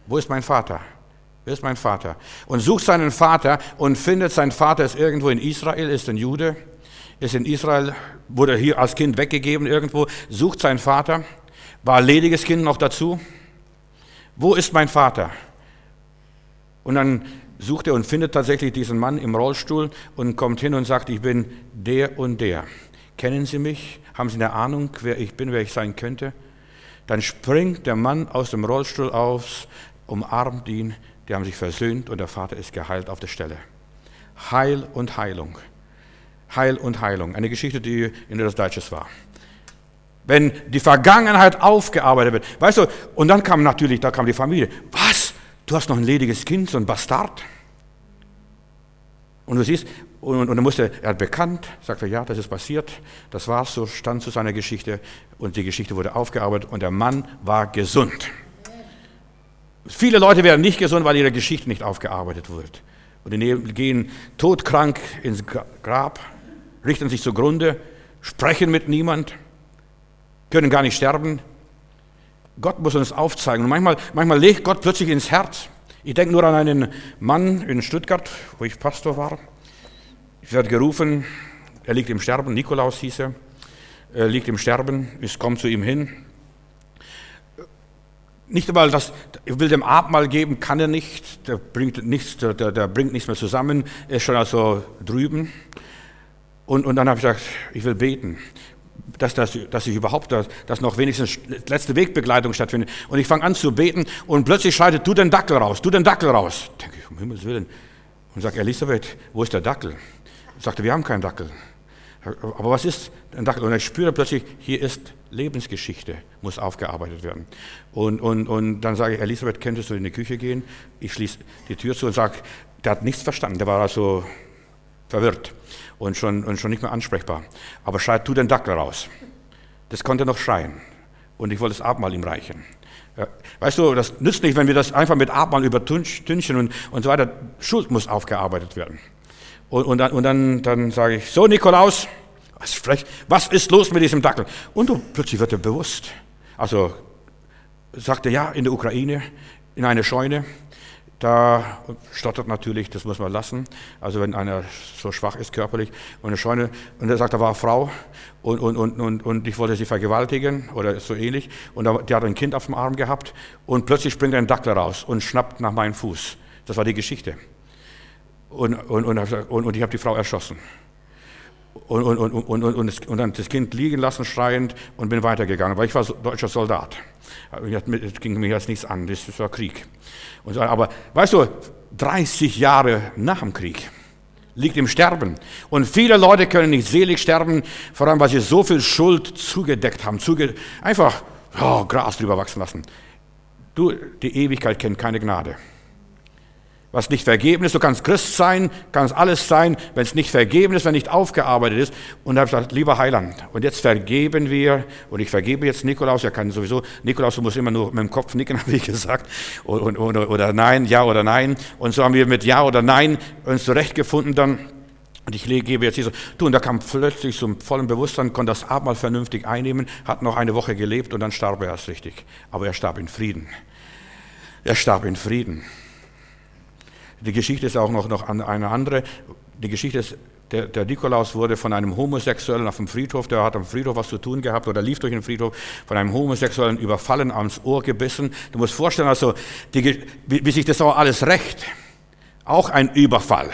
Wo ist mein Vater? Wer ist mein Vater? Und sucht seinen Vater und findet, sein Vater ist irgendwo in Israel, ist ein Jude, ist in Israel, wurde hier als Kind weggegeben irgendwo, sucht seinen Vater, war ein lediges Kind noch dazu. Wo ist mein Vater? Und dann sucht er und findet tatsächlich diesen Mann im Rollstuhl und kommt hin und sagt, ich bin der und der. Kennen Sie mich? Haben Sie eine Ahnung, wer ich bin, wer ich sein könnte? Dann springt der Mann aus dem Rollstuhl auf, umarmt ihn, die haben sich versöhnt und der Vater ist geheilt auf der Stelle. Heil und Heilung. Heil und Heilung. Eine Geschichte, die in das Deutsches war. Wenn die Vergangenheit aufgearbeitet wird, weißt du, und dann kam natürlich, da kam die Familie. Was? Du hast noch ein lediges Kind, so ein Bastard? Und du siehst, und, und dann musste er bekannt, sagte, ja, das ist passiert, das war so, stand zu seiner Geschichte und die Geschichte wurde aufgearbeitet und der Mann war gesund. Viele Leute werden nicht gesund, weil ihre Geschichte nicht aufgearbeitet wird. Und die gehen todkrank ins Grab, richten sich zugrunde, sprechen mit niemand, können gar nicht sterben. Gott muss uns aufzeigen. Und manchmal, manchmal legt Gott plötzlich ins Herz. Ich denke nur an einen Mann in Stuttgart, wo ich Pastor war. Ich werde gerufen, er liegt im Sterben, Nikolaus hieß er, er liegt im Sterben, ich komme zu ihm hin. Nicht einmal das, ich will dem Abendmahl geben, kann er nicht, der bringt nichts, der, der, der bringt nichts mehr zusammen, er ist schon also drüben. Und, und dann habe ich gesagt, ich will beten, dass, dass, dass ich überhaupt, dass, dass noch wenigstens letzte Wegbegleitung stattfindet. Und ich fange an zu beten und plötzlich schreitet, du den Dackel raus, du den Dackel raus. Denke ich, um Himmels Willen. Und sage, Elisabeth, wo ist der Dackel? Ich sagte, wir haben keinen Dackel. Aber was ist ein Dackel? Und ich spüre plötzlich, hier ist Lebensgeschichte, muss aufgearbeitet werden. Und, und, und dann sage ich, Elisabeth, könntest du in die Küche gehen? Ich schließe die Tür zu und sage, der hat nichts verstanden, der war also verwirrt und schon, und schon nicht mehr ansprechbar. Aber schreit, tu den Dackel raus. Das konnte noch schreien. Und ich wollte das Abendmahl ihm reichen. Ja, weißt du, das nützt nicht, wenn wir das einfach mit Abendmahl übertünchen und, und so weiter. Schuld muss aufgearbeitet werden. Und, und, dann, und dann, dann sage ich, so Nikolaus, was, frech, was ist los mit diesem Dackel? Und du, plötzlich wird er bewusst. Also sagte, ja, in der Ukraine, in einer Scheune, da stottert natürlich, das muss man lassen, also wenn einer so schwach ist körperlich, und eine Scheune, und er sagt, da war eine Frau, und, und, und, und, und ich wollte sie vergewaltigen, oder so ähnlich, und da, die hat ein Kind auf dem Arm gehabt, und plötzlich springt ein Dackel raus und schnappt nach meinem Fuß. Das war die Geschichte. Und, und, und, und, und ich habe die Frau erschossen. Und, und, und, und, und, und, das, und dann das Kind liegen lassen, schreiend, und bin weitergegangen, weil ich war deutscher Soldat. Es ging mir jetzt nichts an, das war Krieg. Und so, aber weißt du, dreißig Jahre nach dem Krieg liegt im Sterben. Und viele Leute können nicht selig sterben, vor allem, weil sie so viel Schuld zugedeckt haben. Zuge einfach oh, Gras drüber wachsen lassen. Du, die Ewigkeit kennt keine Gnade. Was nicht vergeben ist, du kannst Christ sein, kannst alles sein, wenn es nicht vergeben ist, wenn nicht aufgearbeitet ist. Und da habe ich gesagt, lieber Heiland, und jetzt vergeben wir, und ich vergebe jetzt Nikolaus, er kann sowieso, Nikolaus, du musst immer nur mit dem Kopf nicken, habe ich gesagt, oder, oder, oder nein, ja oder nein. Und so haben wir mit ja oder nein uns zurechtgefunden dann. Und ich gebe jetzt hier so, du, und da kam plötzlich zum vollen Bewusstsein, konnte das Abendmahl vernünftig einnehmen, hat noch eine Woche gelebt und dann starb er erst richtig. Aber er starb in Frieden. Er starb in Frieden. Die Geschichte ist auch noch, noch eine andere. Die Geschichte ist, der, der Nikolaus wurde von einem Homosexuellen auf dem Friedhof, der hat am Friedhof was zu tun gehabt oder lief durch den Friedhof, von einem Homosexuellen überfallen, ans Ohr gebissen. Du musst vorstellen, also, die, wie, wie sich das auch alles rächt. Auch ein Überfall.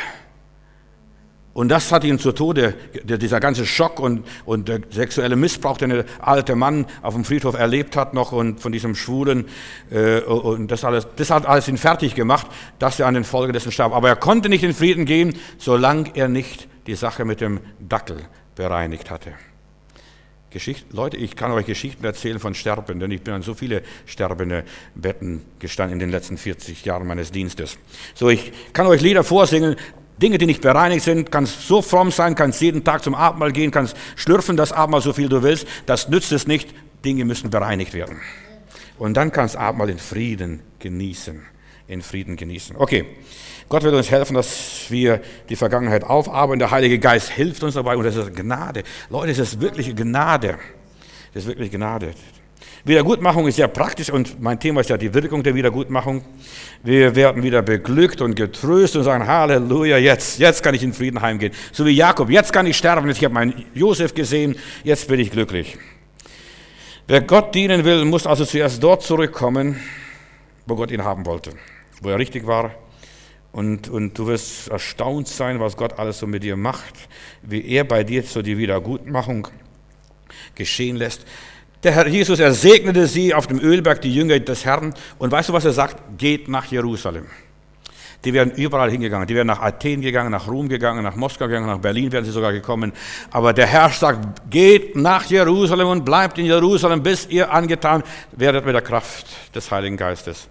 Und das hat ihn zu Tode, dieser ganze Schock und, und der sexuelle Missbrauch, den der alte Mann auf dem Friedhof erlebt hat noch und von diesem Schwulen, äh, und das alles, das hat alles ihn fertig gemacht, dass er an den Folgen dessen starb. Aber er konnte nicht in Frieden gehen, solange er nicht die Sache mit dem Dackel bereinigt hatte. Geschichte, Leute, ich kann euch Geschichten erzählen von Sterbenden, denn ich bin an so viele sterbende Betten gestanden in den letzten vierzig Jahren meines Dienstes. So, ich kann euch Lieder vorsingen, Dinge, die nicht bereinigt sind, kannst so fromm sein, kannst jeden Tag zum Abendmahl gehen, kannst schlürfen das Abendmahl so viel du willst, das nützt es nicht, Dinge müssen bereinigt werden. Und dann kannst du Abendmahl in Frieden genießen, in Frieden genießen. Okay, Gott will uns helfen, dass wir die Vergangenheit aufarbeiten, der Heilige Geist hilft uns dabei und das ist Gnade. Leute, es ist wirklich Gnade, das ist wirklich Gnade. Wiedergutmachung ist sehr praktisch und mein Thema ist ja die Wirkung der Wiedergutmachung. Wir werden wieder beglückt und getröstet und sagen, Halleluja, jetzt, jetzt kann ich in Frieden heimgehen. So wie Jakob, jetzt kann ich sterben, ich habe meinen Josef gesehen, jetzt bin ich glücklich. Wer Gott dienen will, muss also zuerst dort zurückkommen, wo Gott ihn haben wollte, wo er richtig war. Und, und du wirst erstaunt sein, was Gott alles so mit dir macht, wie er bei dir so die Wiedergutmachung geschehen lässt. Der Herr Jesus, er segnete sie auf dem Ölberg, die Jünger des Herrn. Und weißt du, was er sagt? Geht nach Jerusalem. Die werden überall hingegangen. Die werden nach Athen gegangen, nach Rom gegangen, nach Moskau gegangen, nach Berlin werden sie sogar gekommen. Aber der Herr sagt, geht nach Jerusalem und bleibt in Jerusalem, bis ihr angetan werdet mit der Kraft des Heiligen Geistes.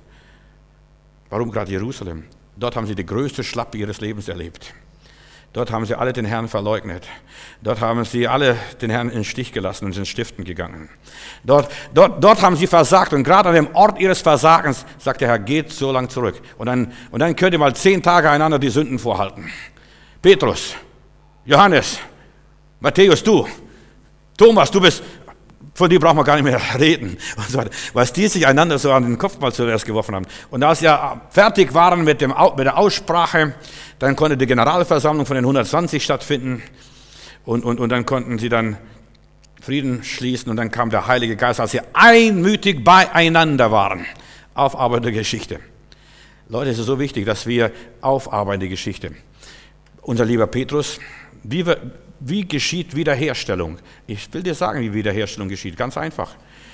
Warum gerade Jerusalem? Dort haben sie die größte Schlappe ihres Lebens erlebt. Dort haben sie alle den Herrn verleugnet. Dort haben sie alle den Herrn in den Stich gelassen und sind stiften gegangen. Dort, dort, dort haben sie versagt und gerade an dem Ort ihres Versagens sagt der Herr, geht so lang zurück. Und dann, und dann könnt ihr mal zehn Tage einander die Sünden vorhalten. Petrus, Johannes, Matthäus, du, Thomas, du bist, von dir brauchen wir gar nicht mehr reden. Und so weiter. Was die sich einander so an den Kopf mal zuerst geworfen haben. Und als sie ja fertig waren mit, dem, mit der Aussprache, dann konnte die Generalversammlung von den hundertzwanzig stattfinden. Und, und, und dann konnten sie dann Frieden schließen. Und dann kam der Heilige Geist, als sie einmütig beieinander waren. Aufarbeiten der Geschichte. Leute, es ist so wichtig, dass wir aufarbeiten die Geschichte. Unser lieber Petrus, wie wir... Wie geschieht Wiederherstellung? Ich will dir sagen, wie Wiederherstellung geschieht. Ganz einfach.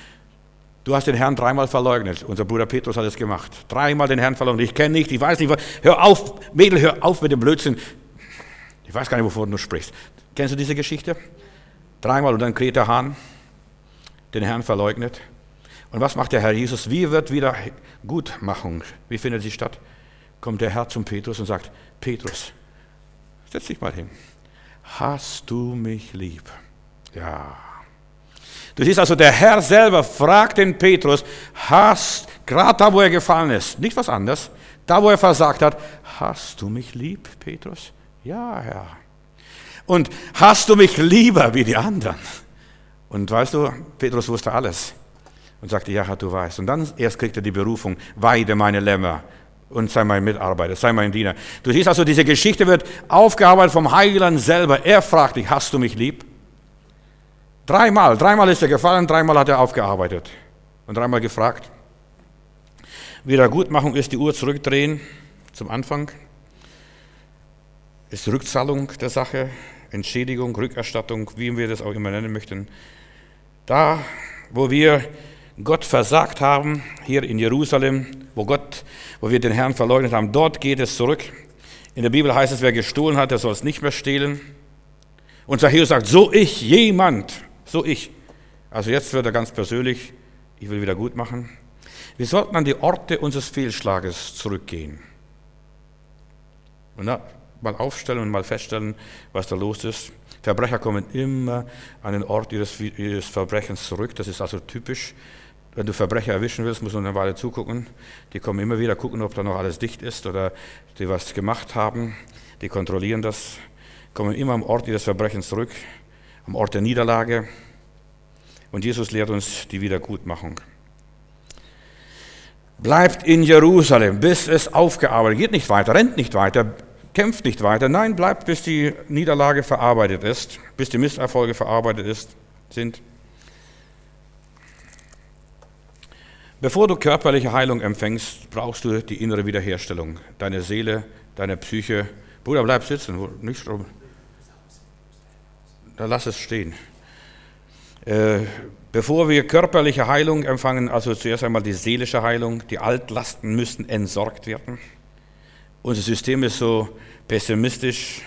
Du hast den Herrn dreimal verleugnet. Unser Bruder Petrus hat es gemacht. Dreimal den Herrn verleugnet. Ich kenne nicht, ich weiß nicht. Hör auf, Mädel, hör auf mit dem Blödsinn. Ich weiß gar nicht, wovon du sprichst. Kennst du diese Geschichte? Dreimal und dann kräht der Hahn. Den Herrn verleugnet. Und was macht der Herr Jesus? Wie wird Wiedergutmachung? Wie findet sie statt? Kommt der Herr zum Petrus und sagt, Petrus, setz dich mal hin. Hast du mich lieb? Ja. Du siehst also, der Herr selber fragt den Petrus, hast, gerade da, wo er gefallen ist, nicht was anderes, da, wo er versagt hat, hast du mich lieb, Petrus? Ja, Herr. Und hast du mich lieber wie die anderen? Und weißt du, Petrus wusste alles und sagte, ja, Herr, du weißt. Und dann erst kriegt er die Berufung, weide meine Lämmer. Und sei mein Mitarbeiter, sei mein Diener. Du siehst also, diese Geschichte wird aufgearbeitet vom Heiland selber. Er fragt dich, hast du mich lieb? Dreimal, dreimal ist er gefallen, dreimal hat er aufgearbeitet. Und dreimal gefragt. Wiedergutmachung ist die Uhr zurückdrehen zum Anfang. Ist Rückzahlung der Sache, Entschädigung, Rückerstattung, wie wir das auch immer nennen möchten. Da, wo wir Gott versagt haben, hier in Jerusalem, wo Gott, wo wir den Herrn verleugnet haben, dort geht es zurück. In der Bibel heißt es, wer gestohlen hat, der soll es nicht mehr stehlen. Und Zachäus sagt, so ich, jemand, so ich. Also jetzt wird er ganz persönlich, ich will wieder gut machen. Wir sollten an die Orte unseres Fehlschlages zurückgehen. Und da mal aufstellen und mal feststellen, was da los ist. Verbrecher kommen immer an den Ort ihres, ihres Verbrechens zurück. Das ist also typisch. Wenn du Verbrecher erwischen willst, musst du eine Weile zugucken. Die kommen immer wieder, gucken, ob da noch alles dicht ist oder die was gemacht haben. Die kontrollieren das, kommen immer am Ort ihres Verbrechens zurück, am Ort der Niederlage. Und Jesus lehrt uns die Wiedergutmachung. Bleibt in Jerusalem, bis es aufgearbeitet ist. Geht nicht weiter, rennt nicht weiter, kämpft nicht weiter. Nein, bleibt, bis die Niederlage verarbeitet ist, bis die Misserfolge verarbeitet ist, sind. Bevor du körperliche Heilung empfängst, brauchst du die innere Wiederherstellung. Deine Seele, deine Psyche. Bruder, bleib sitzen, nicht rum. Da lass es stehen. Äh, bevor wir körperliche Heilung empfangen, also zuerst einmal die seelische Heilung, die Altlasten müssen entsorgt werden. Unser System ist so pessimistisch,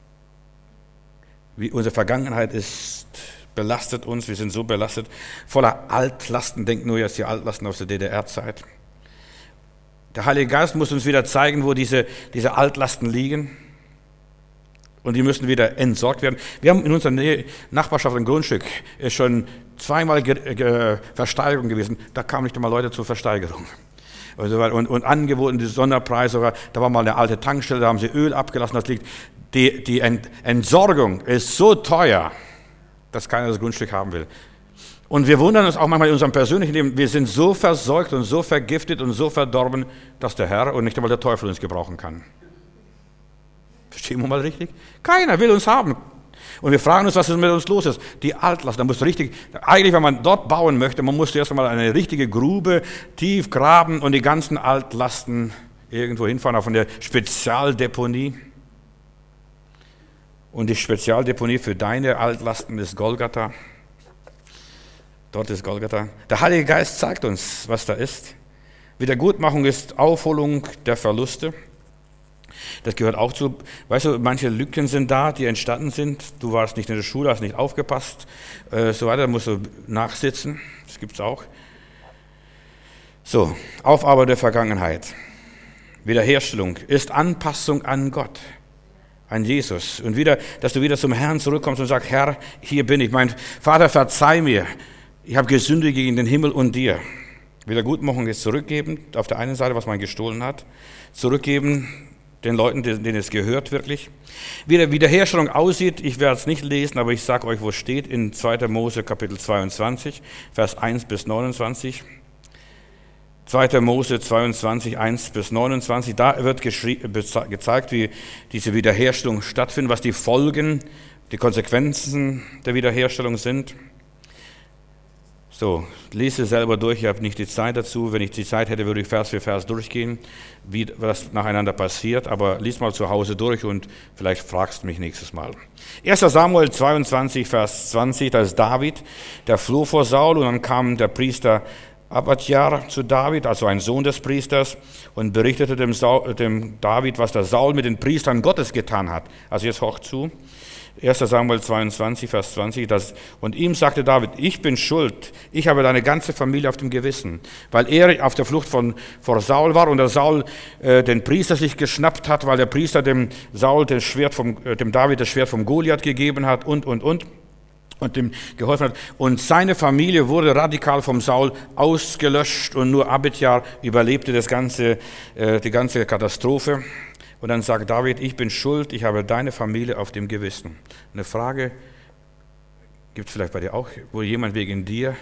wie unsere Vergangenheit ist, belastet uns, wir sind so belastet, voller Altlasten, denkt nur jetzt die Altlasten aus der D D R-Zeit. Der Heilige Geist muss uns wieder zeigen, wo diese, diese Altlasten liegen und die müssen wieder entsorgt werden. Wir haben in unserer Nähe, Nachbarschaft ein Grundstück, ist schon zweimal Ge- Ge- Versteigerung gewesen, da kamen nicht einmal Leute zur Versteigerung. Und, so und, und angeboten, die Sonderpreis sogar, da war mal eine alte Tankstelle, da haben sie Öl abgelassen, das liegt. Die, die Ent- Entsorgung ist so teuer, dass keiner das Grundstück haben will. Und wir wundern uns auch manchmal in unserem persönlichen Leben, wir sind so verseucht und so vergiftet und so verdorben, dass der Herr und nicht einmal der Teufel uns gebrauchen kann. Verstehen wir mal richtig? Keiner will uns haben. Und wir fragen uns, was mit uns los ist. Die Altlasten, da muss richtig, eigentlich, wenn man dort bauen möchte, man muss erst einmal eine richtige Grube tief graben und die ganzen Altlasten irgendwo hinfahren, auf eine Spezialdeponie. Und die Spezialdeponie für deine Altlasten ist Golgatha. Dort ist Golgatha. Der Heilige Geist zeigt uns, was da ist. Wiedergutmachung ist Aufholung der Verluste. Das gehört auch zu, weißt du, manche Lücken sind da, die entstanden sind. Du warst nicht in der Schule, hast nicht aufgepasst, äh, so weiter, musst du nachsitzen. Das gibt es auch. So, Aufarbeitung der Vergangenheit. Wiederherstellung ist Anpassung an Gott, an Jesus. Und wieder, dass du wieder zum Herrn zurückkommst und sagst, Herr, hier bin ich. Mein Vater, verzeih mir. Ich habe gesündigt gegen den Himmel und dir. Wiedergutmachung ist zurückgeben, auf der einen Seite, was man gestohlen hat. Zurückgeben den Leuten, denen es gehört wirklich. Wie der Wiederherstellung aussieht, ich werde es nicht lesen, aber ich sage euch, wo es steht, in zweiter Mose Kapitel zweiundzwanzig, Vers eins bis neunundzwanzig. zweiter Mose zweiundzwanzig, eins bis neunundzwanzig, da wird gezeigt, wie diese Wiederherstellung stattfindet, was die Folgen, die Konsequenzen der Wiederherstellung sind. So, lese selber durch, ich habe nicht die Zeit dazu. Wenn ich die Zeit hätte, würde ich Vers für Vers durchgehen, wie was nacheinander passiert. Aber lies mal zu Hause durch und vielleicht fragst du mich nächstes Mal. erster Samuel zweiundzwanzig, Vers zwanzig, da ist David, der floh vor Saul und dann kam der Priester Abadjar zu David, also ein Sohn des Priesters, und berichtete dem, Saul, dem David, was der Saul mit den Priestern Gottes getan hat. Also jetzt hoch zu. erster Samuel zweiundzwanzig, Vers zwanzig, das, und ihm sagte David, ich bin schuld, ich habe deine ganze Familie auf dem Gewissen, weil er auf der Flucht von, vor Saul war und der Saul äh, den Priester sich geschnappt hat, weil der Priester dem Saul das Schwert vom, äh, dem David das Schwert vom Goliath gegeben hat und, und, und. Und dem geholfen hat. Und seine Familie wurde radikal vom Saul ausgelöscht und nur Abitjar überlebte das ganze, äh, die ganze Katastrophe. Und dann sagt David, ich bin schuld, ich habe deine Familie auf dem Gewissen. Eine Frage gibt es vielleicht bei dir auch, wo jemand wegen dir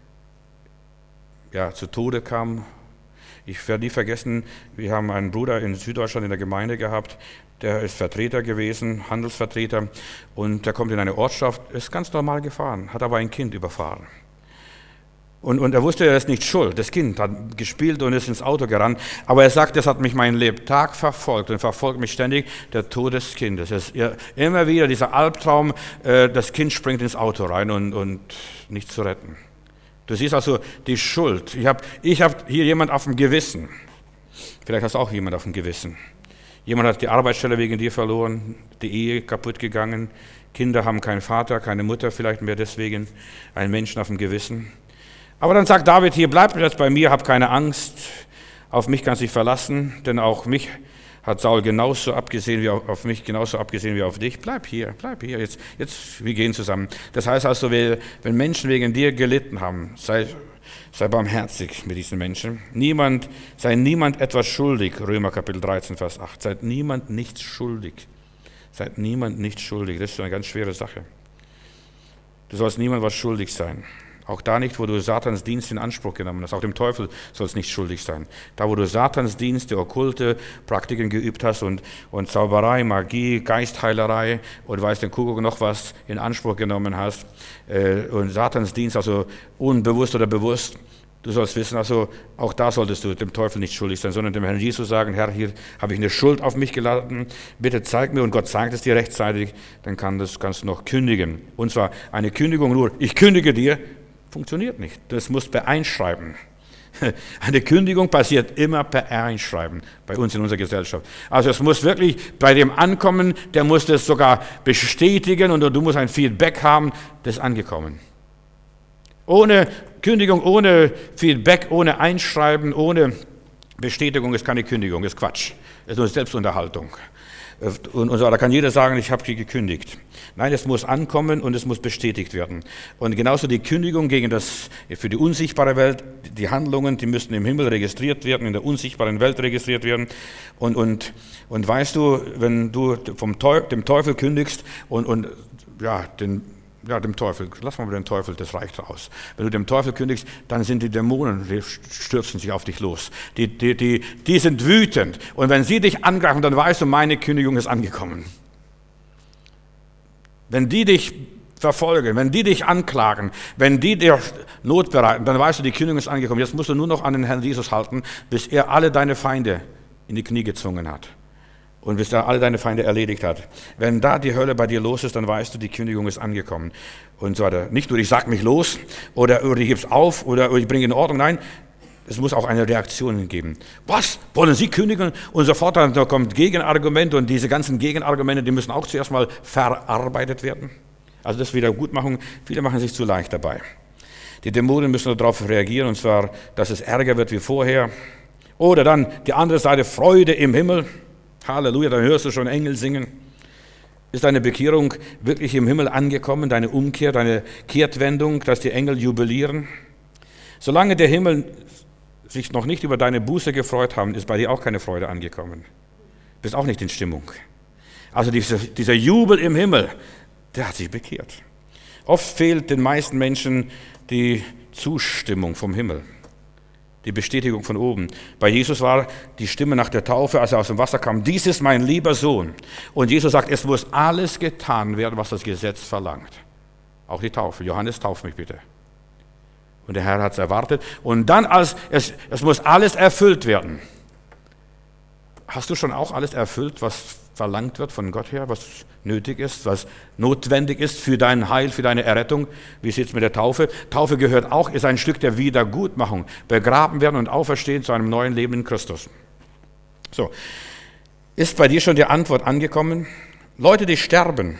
ja, zu Tode kam. Ich werde nie vergessen, wir haben einen Bruder in Süddeutschland in der Gemeinde gehabt, der ist Vertreter gewesen, Handelsvertreter, und der kommt in eine Ortschaft, ist ganz normal gefahren, hat aber ein Kind überfahren. Und, und er wusste, er ist nicht schuld. Das Kind hat gespielt und ist ins Auto gerannt. Aber er sagt, das hat mich mein Lebtag verfolgt und verfolgt mich ständig, der Tod des Kindes. Es ist immer wieder dieser Albtraum, äh, das Kind springt ins Auto rein und, und nicht zu retten. Du siehst also die Schuld. Ich habe ich hab hier jemand auf dem Gewissen. Vielleicht hast du auch jemand auf dem Gewissen. Jemand hat die Arbeitsstelle wegen dir verloren, die Ehe kaputt gegangen, Kinder haben keinen Vater, keine Mutter vielleicht mehr deswegen, einen Menschen auf dem Gewissen. Aber dann sagt David, hier bleib jetzt bei mir, hab keine Angst, auf mich kannst du dich verlassen, denn auch mich hat Saul genauso abgesehen wie auf, auf mich, genauso abgesehen wie auf dich. Bleib hier, bleib hier, jetzt, jetzt wir gehen zusammen. Das heißt also, wenn Menschen wegen dir gelitten haben, sei, sei barmherzig mit diesen Menschen. Niemand, sei niemand etwas schuldig, Römer Kapitel dreizehn, Vers acht. Seid niemand nichts schuldig. Seid niemand nichts schuldig. Das ist eine ganz schwere Sache. Du sollst niemand was schuldig sein. Auch da nicht, wo du Satans Dienst in Anspruch genommen hast. Auch dem Teufel sollst nicht schuldig sein. Da, wo du Satans Dienste, okkulte Praktiken geübt hast und, und Zauberei, Magie, Geistheilerei und weiß den Kuckuck noch was in Anspruch genommen hast äh, und Satans Dienst, also unbewusst oder bewusst, du sollst wissen, also auch da solltest du dem Teufel nicht schuldig sein, sondern dem Herrn Jesus sagen, Herr, hier habe ich eine Schuld auf mich geladen, bitte zeig mir, und Gott zeigt es dir rechtzeitig, dann kann das, kannst du noch kündigen. Und zwar eine Kündigung nur, ich kündige dir, funktioniert nicht. Das muss per Einschreiben. Eine Kündigung passiert immer per Einschreiben bei uns in unserer Gesellschaft. Also es muss wirklich bei dem ankommen, der muss das sogar bestätigen und du musst ein Feedback haben, das ist angekommen. Ohne Kündigung, ohne Feedback, ohne Einschreiben, ohne Bestätigung ist keine Kündigung, ist Quatsch. Das ist nur Selbstunterhaltung. Und, und so, da kann jeder sagen, ich habe die gekündigt. Nein, es muss ankommen und es muss bestätigt werden. Und genauso die Kündigung gegen das, für die unsichtbare Welt, die Handlungen, die müssten im Himmel registriert werden, in der unsichtbaren Welt registriert werden. Und, und, und weißt du, wenn du vom Teufel, dem Teufel kündigst und, und ja, den ja, dem Teufel, lass mal den Teufel, das reicht raus. Wenn du dem Teufel kündigst, dann sind die Dämonen, die stürzen sich auf dich los. Die, die, die, die sind wütend. Und wenn sie dich angreifen, dann weißt du, meine Kündigung ist angekommen. Wenn die dich verfolgen, wenn die dich anklagen, wenn die dir Not bereiten, dann weißt du, die Kündigung ist angekommen. Jetzt musst du nur noch an den Herrn Jesus halten, bis er alle deine Feinde in die Knie gezwungen hat. Und bis er alle deine Feinde erledigt hat. Wenn da die Hölle bei dir los ist, dann weißt du, die Kündigung ist angekommen. Und so weiter. Nicht nur, ich sag mich los oder, oder ich gebe es auf oder, oder ich bringe in Ordnung. Nein, es muss auch eine Reaktion geben. Was? Wollen Sie kündigen? Und sofort dann, da kommt Gegenargument und diese ganzen Gegenargumente, die müssen auch zuerst mal verarbeitet werden. Also das Wiedergutmachung, viele machen sich zu leicht dabei. Die Dämonen müssen darauf reagieren, und zwar, dass es ärger wird wie vorher. Oder dann die andere Seite, Freude im Himmel. Halleluja, dann hörst du schon Engel singen. Ist deine Bekehrung wirklich im Himmel angekommen, deine Umkehr, deine Kehrtwendung, dass die Engel jubilieren? Solange der Himmel sich noch nicht über deine Buße gefreut haben, ist bei dir auch keine Freude angekommen. Du bist auch nicht in Stimmung. Also dieser, dieser Jubel im Himmel, der hat sich bekehrt. Oft fehlt den meisten Menschen die Zustimmung vom Himmel. Die Bestätigung von oben. Bei Jesus war die Stimme nach der Taufe, als er aus dem Wasser kam, dies ist mein lieber Sohn. Und Jesus sagt, es muss alles getan werden, was das Gesetz verlangt. Auch die Taufe. Johannes, tauf mich bitte. Und der Herr hat es erwartet. Und dann, als es, es muss alles erfüllt werden. Hast du schon auch alles erfüllt, was verlangt wird von Gott her, was nötig ist, was notwendig ist für dein Heil, für deine Errettung? Wie sieht es mit der Taufe? Taufe gehört auch, ist ein Stück der Wiedergutmachung. Begraben werden und auferstehen zu einem neuen Leben in Christus. So, ist bei dir schon die Antwort angekommen? Leute, die sterben.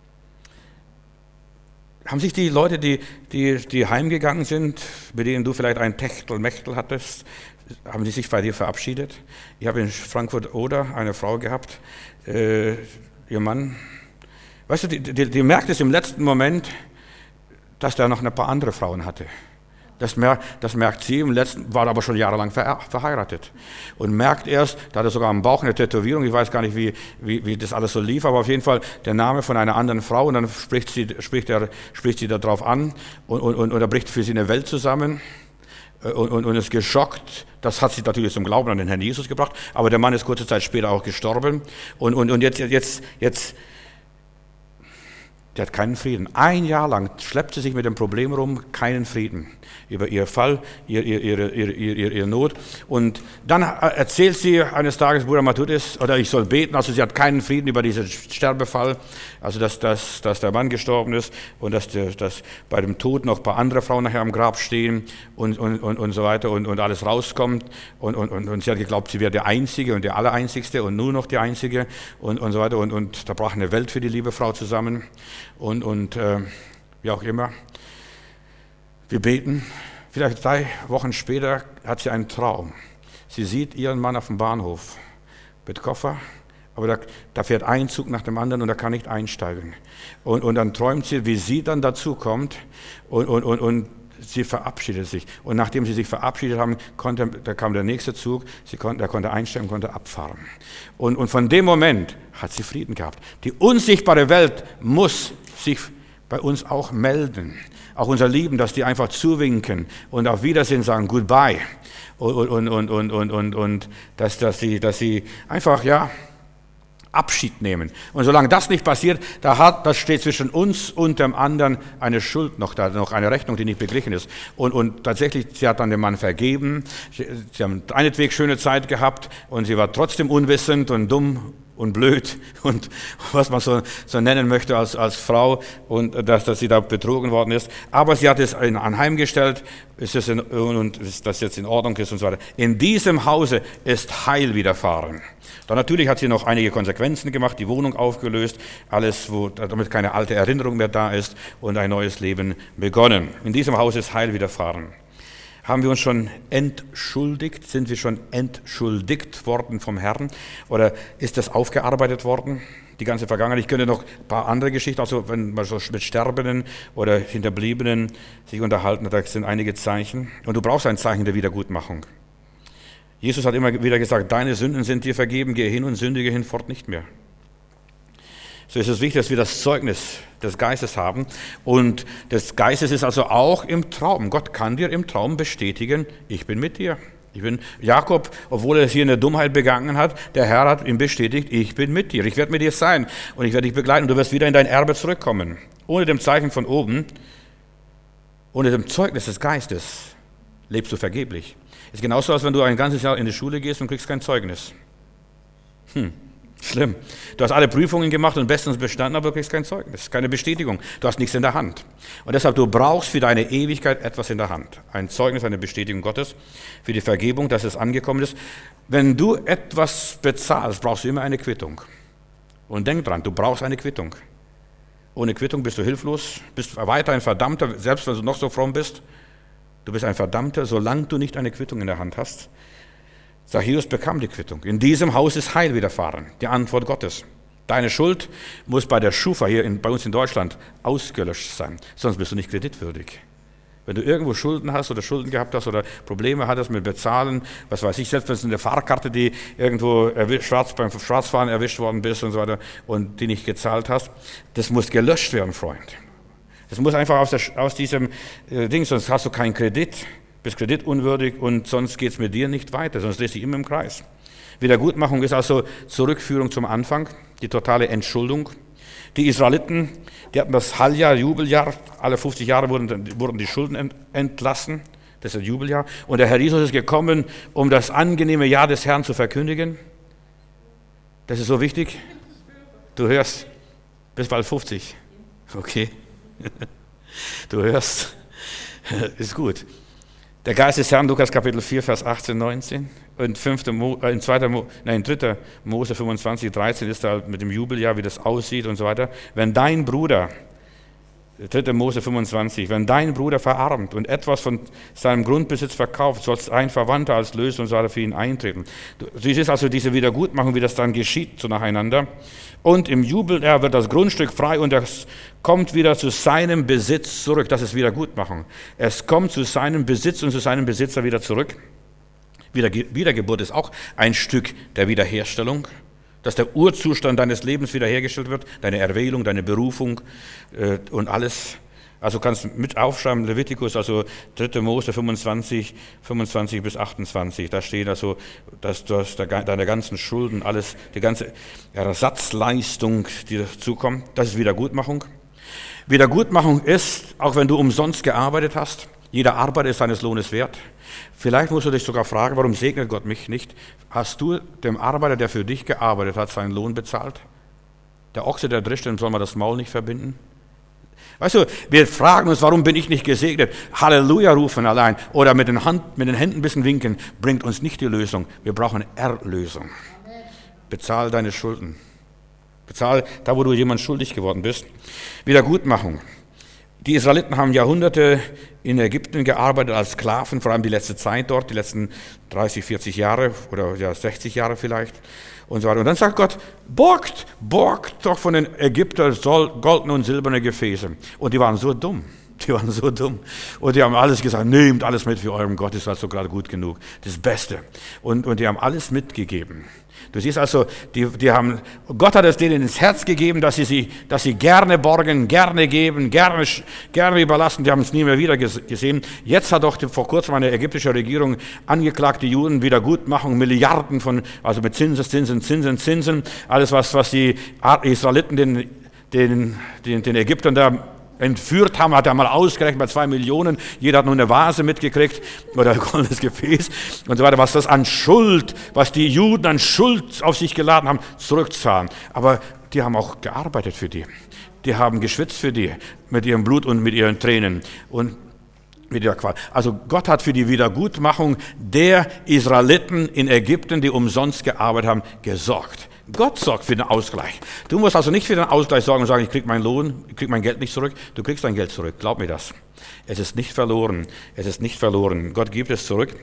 Haben sich die Leute, die, die, die heimgegangen sind, mit denen du vielleicht ein Techtelmechtel hattest, haben die sich bei dir verabschiedet? Ich habe in Frankfurt-Oder eine Frau gehabt, äh, ihr Mann, weißt du, die, die, die merkt es im letzten Moment, dass der noch ein paar andere Frauen hatte. Das merkt, das merkt sie, im letzten, war aber schon jahrelang ver, verheiratet. Und merkt erst, da hat er sogar am Bauch eine Tätowierung, ich weiß gar nicht, wie, wie, wie das alles so lief, aber auf jeden Fall der Name von einer anderen Frau, und dann spricht sie, spricht er, spricht sie darauf an, und, und, und, und er bricht für sie eine Welt zusammen. Und, und, und ist geschockt. Das hat sie natürlich zum Glauben an den Herrn Jesus gebracht. Aber der Mann ist kurze Zeit später auch gestorben. Und, und, und jetzt, jetzt, jetzt, der hat keinen Frieden. Ein Jahr lang schleppt sie sich mit dem Problem rum, keinen Frieden über ihr Fall, ihr, ihr, ihre, ihre, ihre, ihre Not. Und dann erzählt sie eines Tages, Bruder Matthäus, oder ich soll beten, also sie hat keinen Frieden über diesen Sterbefall, also dass, dass, dass der Mann gestorben ist und dass, der, dass bei dem Tod noch ein paar andere Frauen nachher am Grab stehen und, und, und, und so weiter und, und alles rauskommt. Und, und, und, und sie hat geglaubt, sie wäre der Einzige und der Allereinzigste und nur noch die Einzige und, und so weiter. Und, und da brach eine Welt für die liebe Frau zusammen. Und, und äh, wie auch immer. Wir beten. Vielleicht drei Wochen später hat sie einen Traum. Sie sieht ihren Mann auf dem Bahnhof mit Koffer, aber da, da fährt ein Zug nach dem anderen und er kann nicht einsteigen. Und, und dann träumt sie, wie sie dann dazu kommt und, und, und, und sie verabschiedet sich. Und nachdem sie sich verabschiedet haben, konnte, da kam der nächste Zug, sie konnte, er konnte einsteigen, konnte abfahren. Und, und von dem Moment hat sie Frieden gehabt. Die unsichtbare Welt muss sich bei uns auch melden. Auch unser Lieben, dass die einfach zuwinken und auf Wiedersehen sagen, goodbye. Und, und, und, und, und, und, und dass, dass, sie, dass sie einfach, ja, Abschied nehmen. Und solange das nicht passiert, da hat, das steht zwischen uns und dem anderen eine Schuld noch da, noch eine Rechnung, die nicht beglichen ist. Und, und tatsächlich, sie hat dann dem Mann vergeben. Sie, sie haben einetwegen schöne Zeit gehabt und sie war trotzdem unwissend und dumm und blöd und was man so, so nennen möchte als, als Frau und dass, dass sie da betrogen worden ist. Aber sie hat es anheimgestellt, ist es in, und ist das jetzt in Ordnung ist und so weiter. In diesem Hause ist Heil widerfahren. Dann natürlich hat sie noch einige Konsequenzen gemacht, die Wohnung aufgelöst, alles, wo, damit keine alte Erinnerung mehr da ist und ein neues Leben begonnen. In diesem Haus ist Heil widerfahren. Haben wir uns schon entschuldigt? Sind wir schon entschuldigt worden vom Herrn? Oder ist das aufgearbeitet worden, die ganze Vergangenheit? Ich könnte noch ein paar andere Geschichten, also wenn man so mit Sterbenden oder Hinterbliebenen sich unterhalten, da sind einige Zeichen. Und du brauchst ein Zeichen der Wiedergutmachung. Jesus hat immer wieder gesagt, deine Sünden sind dir vergeben, gehe hin und sündige hinfort nicht mehr. So ist es wichtig, dass wir das Zeugnis des Geistes haben. Und des Geistes ist also auch im Traum. Gott kann dir im Traum bestätigen, ich bin mit dir. Ich bin Jakob, obwohl er hier eine Dummheit begangen hat, der Herr hat ihm bestätigt, ich bin mit dir. Ich werde mit dir sein und ich werde dich begleiten und du wirst wieder in dein Erbe zurückkommen. Ohne dem Zeichen von oben, ohne dem Zeugnis des Geistes lebst du vergeblich. Ist genauso, als wenn du ein ganzes Jahr in die Schule gehst und kriegst kein Zeugnis. Hm. Schlimm. Du hast alle Prüfungen gemacht und bestens bestanden, aber du kriegst kein Zeugnis, keine Bestätigung. Du hast nichts in der Hand. Und deshalb, du brauchst für deine Ewigkeit etwas in der Hand. Ein Zeugnis, eine Bestätigung Gottes für die Vergebung, dass es angekommen ist. Wenn du etwas bezahlst, brauchst du immer eine Quittung. Und denk dran, du brauchst eine Quittung. Ohne Quittung bist du hilflos, bist weiter ein Verdammter, selbst wenn du noch so fromm bist. Du bist ein Verdammter, solange du nicht eine Quittung in der Hand hast. Zachäus bekam die Quittung. In diesem Haus ist Heil widerfahren. Die Antwort Gottes. Deine Schuld muss bei der Schufa hier in, bei uns in Deutschland ausgelöscht sein. Sonst bist du nicht kreditwürdig. Wenn du irgendwo Schulden hast oder Schulden gehabt hast oder Probleme hattest mit Bezahlen, was weiß ich, selbst wenn es eine Fahrkarte, die irgendwo erwischt, schwarz, beim Schwarzfahren erwischt worden bist und so weiter und die nicht gezahlt hast, das muss gelöscht werden, Freund. Das muss einfach aus, der, aus diesem äh, Ding, sonst hast du keinen Kredit. Bist kreditunwürdig und sonst geht es mit dir nicht weiter, sonst drehst du dich immer im Kreis. Wiedergutmachung ist also Zurückführung zum Anfang, die totale Entschuldung. Die Israeliten, die hatten das Halljahr, Jubeljahr, alle fünfzig Jahre wurden, wurden die Schulden entlassen, das ist das Jubeljahr. Und der Herr Jesus ist gekommen, um das angenehme Jahr des Herrn zu verkündigen. Das ist so wichtig. Du hörst, bist bald fünfzig. Okay. Du hörst, ist gut. Der Geist des Herrn, Lukas Kapitel vier, Vers achtzehn, neunzehn. Und fünfte Mo, äh, in zweiter Mo, nein, dritter Mose fünfundzwanzig, dreizehn ist da mit dem Jubeljahr, wie das aussieht und so weiter. Wenn dein Bruder, dritter Mose fünfundzwanzig, wenn dein Bruder verarmt und etwas von seinem Grundbesitz verkauft, sollst ein Verwandter als Lösung und so weiter für ihn eintreten. Du siehst also diese Wiedergutmachung, wie das dann geschieht, so nacheinander. Und im Jubeljahr wird das Grundstück frei und es kommt wieder zu seinem Besitz zurück. Das ist Wiedergutmachung. Es kommt zu seinem Besitz und zu seinem Besitzer wieder zurück. Wiedergeburt ist auch ein Stück der Wiederherstellung, dass der Urzustand deines Lebens wiederhergestellt wird, deine Erwählung, deine Berufung äh, und alles. Also kannst du mit aufschreiben, Levitikus, also dritter Mose fünfundzwanzig, fünfundzwanzig bis achtundzwanzig, da steht also, dass du deine ganzen Schulden, alles, die ganze Ersatzleistung, die dazu kommt, das ist Wiedergutmachung. Wiedergutmachung ist, auch wenn du umsonst gearbeitet hast, jeder Arbeiter ist seines Lohnes wert. Vielleicht musst du dich sogar fragen, warum segnet Gott mich nicht? Hast du dem Arbeiter, der für dich gearbeitet hat, seinen Lohn bezahlt? Der Ochse, der drischt, dem soll man das Maul nicht verbinden? Weißt du, wir fragen uns, warum bin ich nicht gesegnet? Halleluja rufen allein oder mit den, Hand, mit den Händen ein bisschen winken, bringt uns nicht die Lösung. Wir brauchen Erlösung. Bezahl deine Schulden. Bezahl da, wo du jemand schuldig geworden bist. Wiedergutmachung. Die Israeliten haben Jahrhunderte in Ägypten gearbeitet als Sklaven, vor allem die letzte Zeit dort, die letzten dreißig, vierzig Jahre oder ja, sechzig Jahre vielleicht und so weiter. Und dann sagt Gott, borgt, borgt doch von den Ägyptern goldene und silberne Gefäße. Und die waren so dumm. Die waren so dumm. Und die haben alles gesagt, nehmt alles mit für euren Gott, ist also gerade gut genug. Das Beste. Und, und die haben alles mitgegeben. Du siehst also, die, die haben, Gott hat es denen ins Herz gegeben, dass sie, sie, dass sie gerne borgen, gerne geben, gerne, gerne überlassen. Die haben es nie mehr wieder gesehen. Jetzt hat doch die, vor kurzem eine ägyptische Regierung angeklagt, die Juden Wiedergutmachung, Milliarden von, also mit Zinsen, Zinsen, Zinsen, Zinsen. Alles, was, was die Israeliten den, den, den, den Ägyptern da entführt haben, hat er mal ausgerechnet bei zwei Millionen. Jeder hat nur eine Vase mitgekriegt oder ein goldenes Gefäß und so weiter. Was das an Schuld, was die Juden an Schuld auf sich geladen haben, zurückzahlen. Aber die haben auch gearbeitet für die. Die haben geschwitzt für die, mit ihrem Blut und mit ihren Tränen und mit ihrer Qual. Also Gott hat für die Wiedergutmachung der Israeliten in Ägypten, die umsonst gearbeitet haben, gesorgt. Gott sorgt für den Ausgleich. Du musst also nicht für den Ausgleich sorgen und sagen, ich kriege meinen Lohn, ich kriege mein Geld nicht zurück. Du kriegst dein Geld zurück, glaub mir das. Es ist nicht verloren, es ist nicht verloren. Gott gibt es zurück.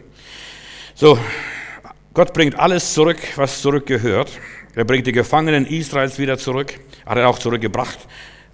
So, Gott bringt alles zurück, was zurückgehört. Er bringt die Gefangenen Israels wieder zurück, hat er auch zurückgebracht.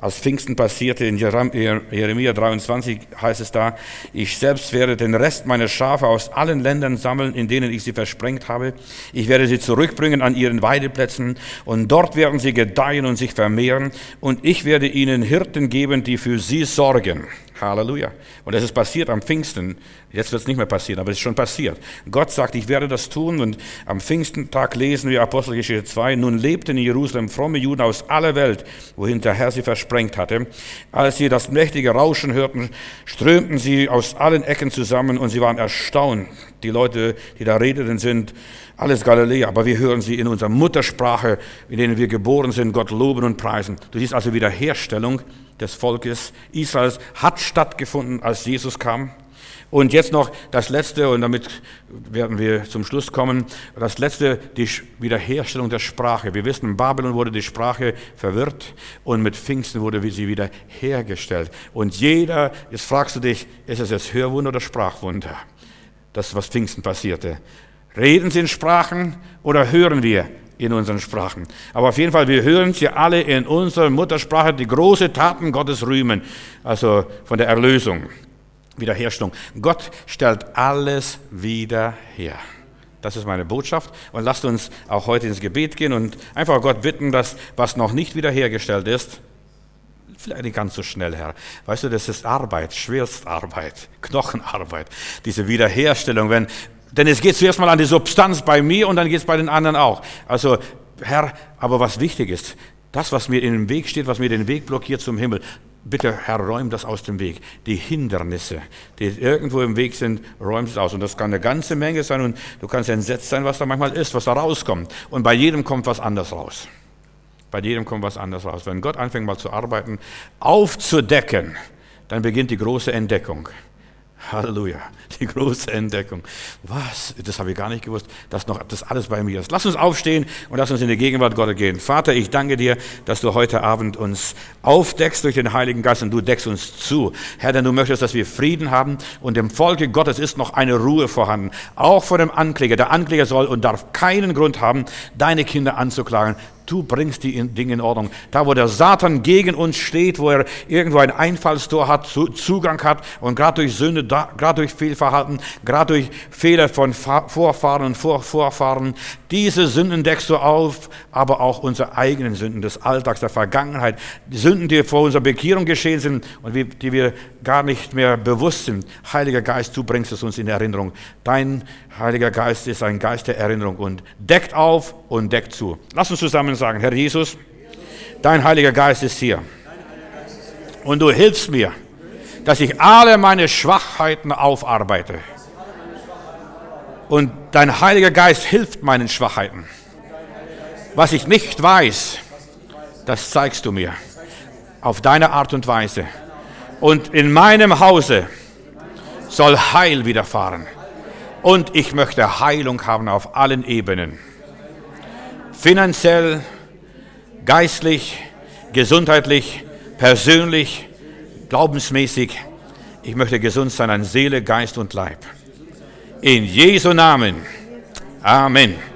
als Pfingsten passierte, in Jeremia dreiundzwanzig heißt es da, ich selbst werde den Rest meiner Schafe aus allen Ländern sammeln, in denen ich sie versprengt habe. Ich werde sie zurückbringen an ihren Weideplätzen und dort werden sie gedeihen und sich vermehren und ich werde ihnen Hirten geben, die für sie sorgen. Halleluja. Und das ist passiert am Pfingsten. Jetzt wird es nicht mehr passieren, aber es ist schon passiert. Gott sagt, ich werde das tun. Und am Pfingstentag lesen wir Apostelgeschichte zwei. Nun lebten in Jerusalem fromme Juden aus aller Welt, wohin der Herr sie versprengt hatte. Als sie das mächtige Rauschen hörten, strömten sie aus allen Ecken zusammen und sie waren erstaunt. Die Leute, die da redeten, sind alles Galiläer, aber wir hören sie in unserer Muttersprache, in denen wir geboren sind, Gott loben und preisen. Du siehst also Wiederherstellung des Volkes Israels hat stattgefunden, als Jesus kam. Und jetzt noch das Letzte, und damit werden wir zum Schluss kommen, das Letzte, die Wiederherstellung der Sprache. Wir wissen, in Babylon wurde die Sprache verwirrt und mit Pfingsten wurde sie wieder hergestellt. Und jeder, jetzt fragst du dich, ist es jetzt Hörwunder oder Sprachwunder? Das, was Pfingsten passierte. Reden sie in Sprachen oder hören wir in unseren Sprachen? Aber auf jeden Fall, wir hören sie alle in unserer Muttersprache, die große Taten Gottes rühmen, also von der Erlösung, Wiederherstellung. Gott stellt alles wieder her. Das ist meine Botschaft. Und lasst uns auch heute ins Gebet gehen und einfach Gott bitten, dass was noch nicht wiederhergestellt ist, vielleicht nicht ganz so schnell, Herr. Weißt du, das ist Arbeit, Schwerstarbeit, Knochenarbeit, diese Wiederherstellung. Wenn Denn es geht zuerst mal an die Substanz bei mir und dann geht es bei den anderen auch. Also, Herr, aber was wichtig ist, das, was mir in den Weg steht, was mir den Weg blockiert zum Himmel, bitte, Herr, räum das aus dem Weg. Die Hindernisse, die irgendwo im Weg sind, räum es aus. Und das kann eine ganze Menge sein und du kannst entsetzt sein, was da manchmal ist, was da rauskommt. Und bei jedem kommt was anderes raus. Bei jedem kommt was anderes raus. Wenn Gott anfängt mal zu arbeiten, aufzudecken, dann beginnt die große Entdeckung. Halleluja, die große Entdeckung. Was? Das habe ich gar nicht gewusst, dass noch das alles bei mir ist. Lass uns aufstehen und lass uns in die Gegenwart Gottes gehen. Vater, ich danke dir, dass du heute Abend uns aufdeckst durch den Heiligen Geist und du deckst uns zu. Herr, denn du möchtest, dass wir Frieden haben und im Volke Gottes ist noch eine Ruhe vorhanden. Auch vor dem Ankläger. Der Ankläger soll und darf keinen Grund haben, deine Kinder anzuklagen. Du bringst die Dinge in Ordnung. Da, wo der Satan gegen uns steht, wo er irgendwo ein Einfallstor hat, Zugang hat und gerade durch Sünde, gerade durch Fehlverhalten, gerade durch Fehler von Vorfahren und Vorvorfahren, diese Sünden deckst du auf, aber auch unsere eigenen Sünden des Alltags, der Vergangenheit, die Sünden, die vor unserer Bekehrung geschehen sind und die wir gar nicht mehr bewusst sind. Heiliger Geist, du bringst es uns in Erinnerung. Dein Heiliger Geist ist ein Geist der Erinnerung und deckt auf und deckt zu. Lass uns zusammen sagen, Herr Jesus, dein Heiliger Geist ist hier. Und du hilfst mir, dass ich alle meine Schwachheiten aufarbeite. Und dein Heiliger Geist hilft meinen Schwachheiten. Was ich nicht weiß, das zeigst du mir. Auf deine Art und Weise. Und in meinem Hause soll Heil widerfahren. Und ich möchte Heilung haben auf allen Ebenen. Finanziell, geistlich, gesundheitlich, persönlich, glaubensmäßig. Ich möchte gesund sein an Seele, Geist und Leib. In Jesu Namen. Amen.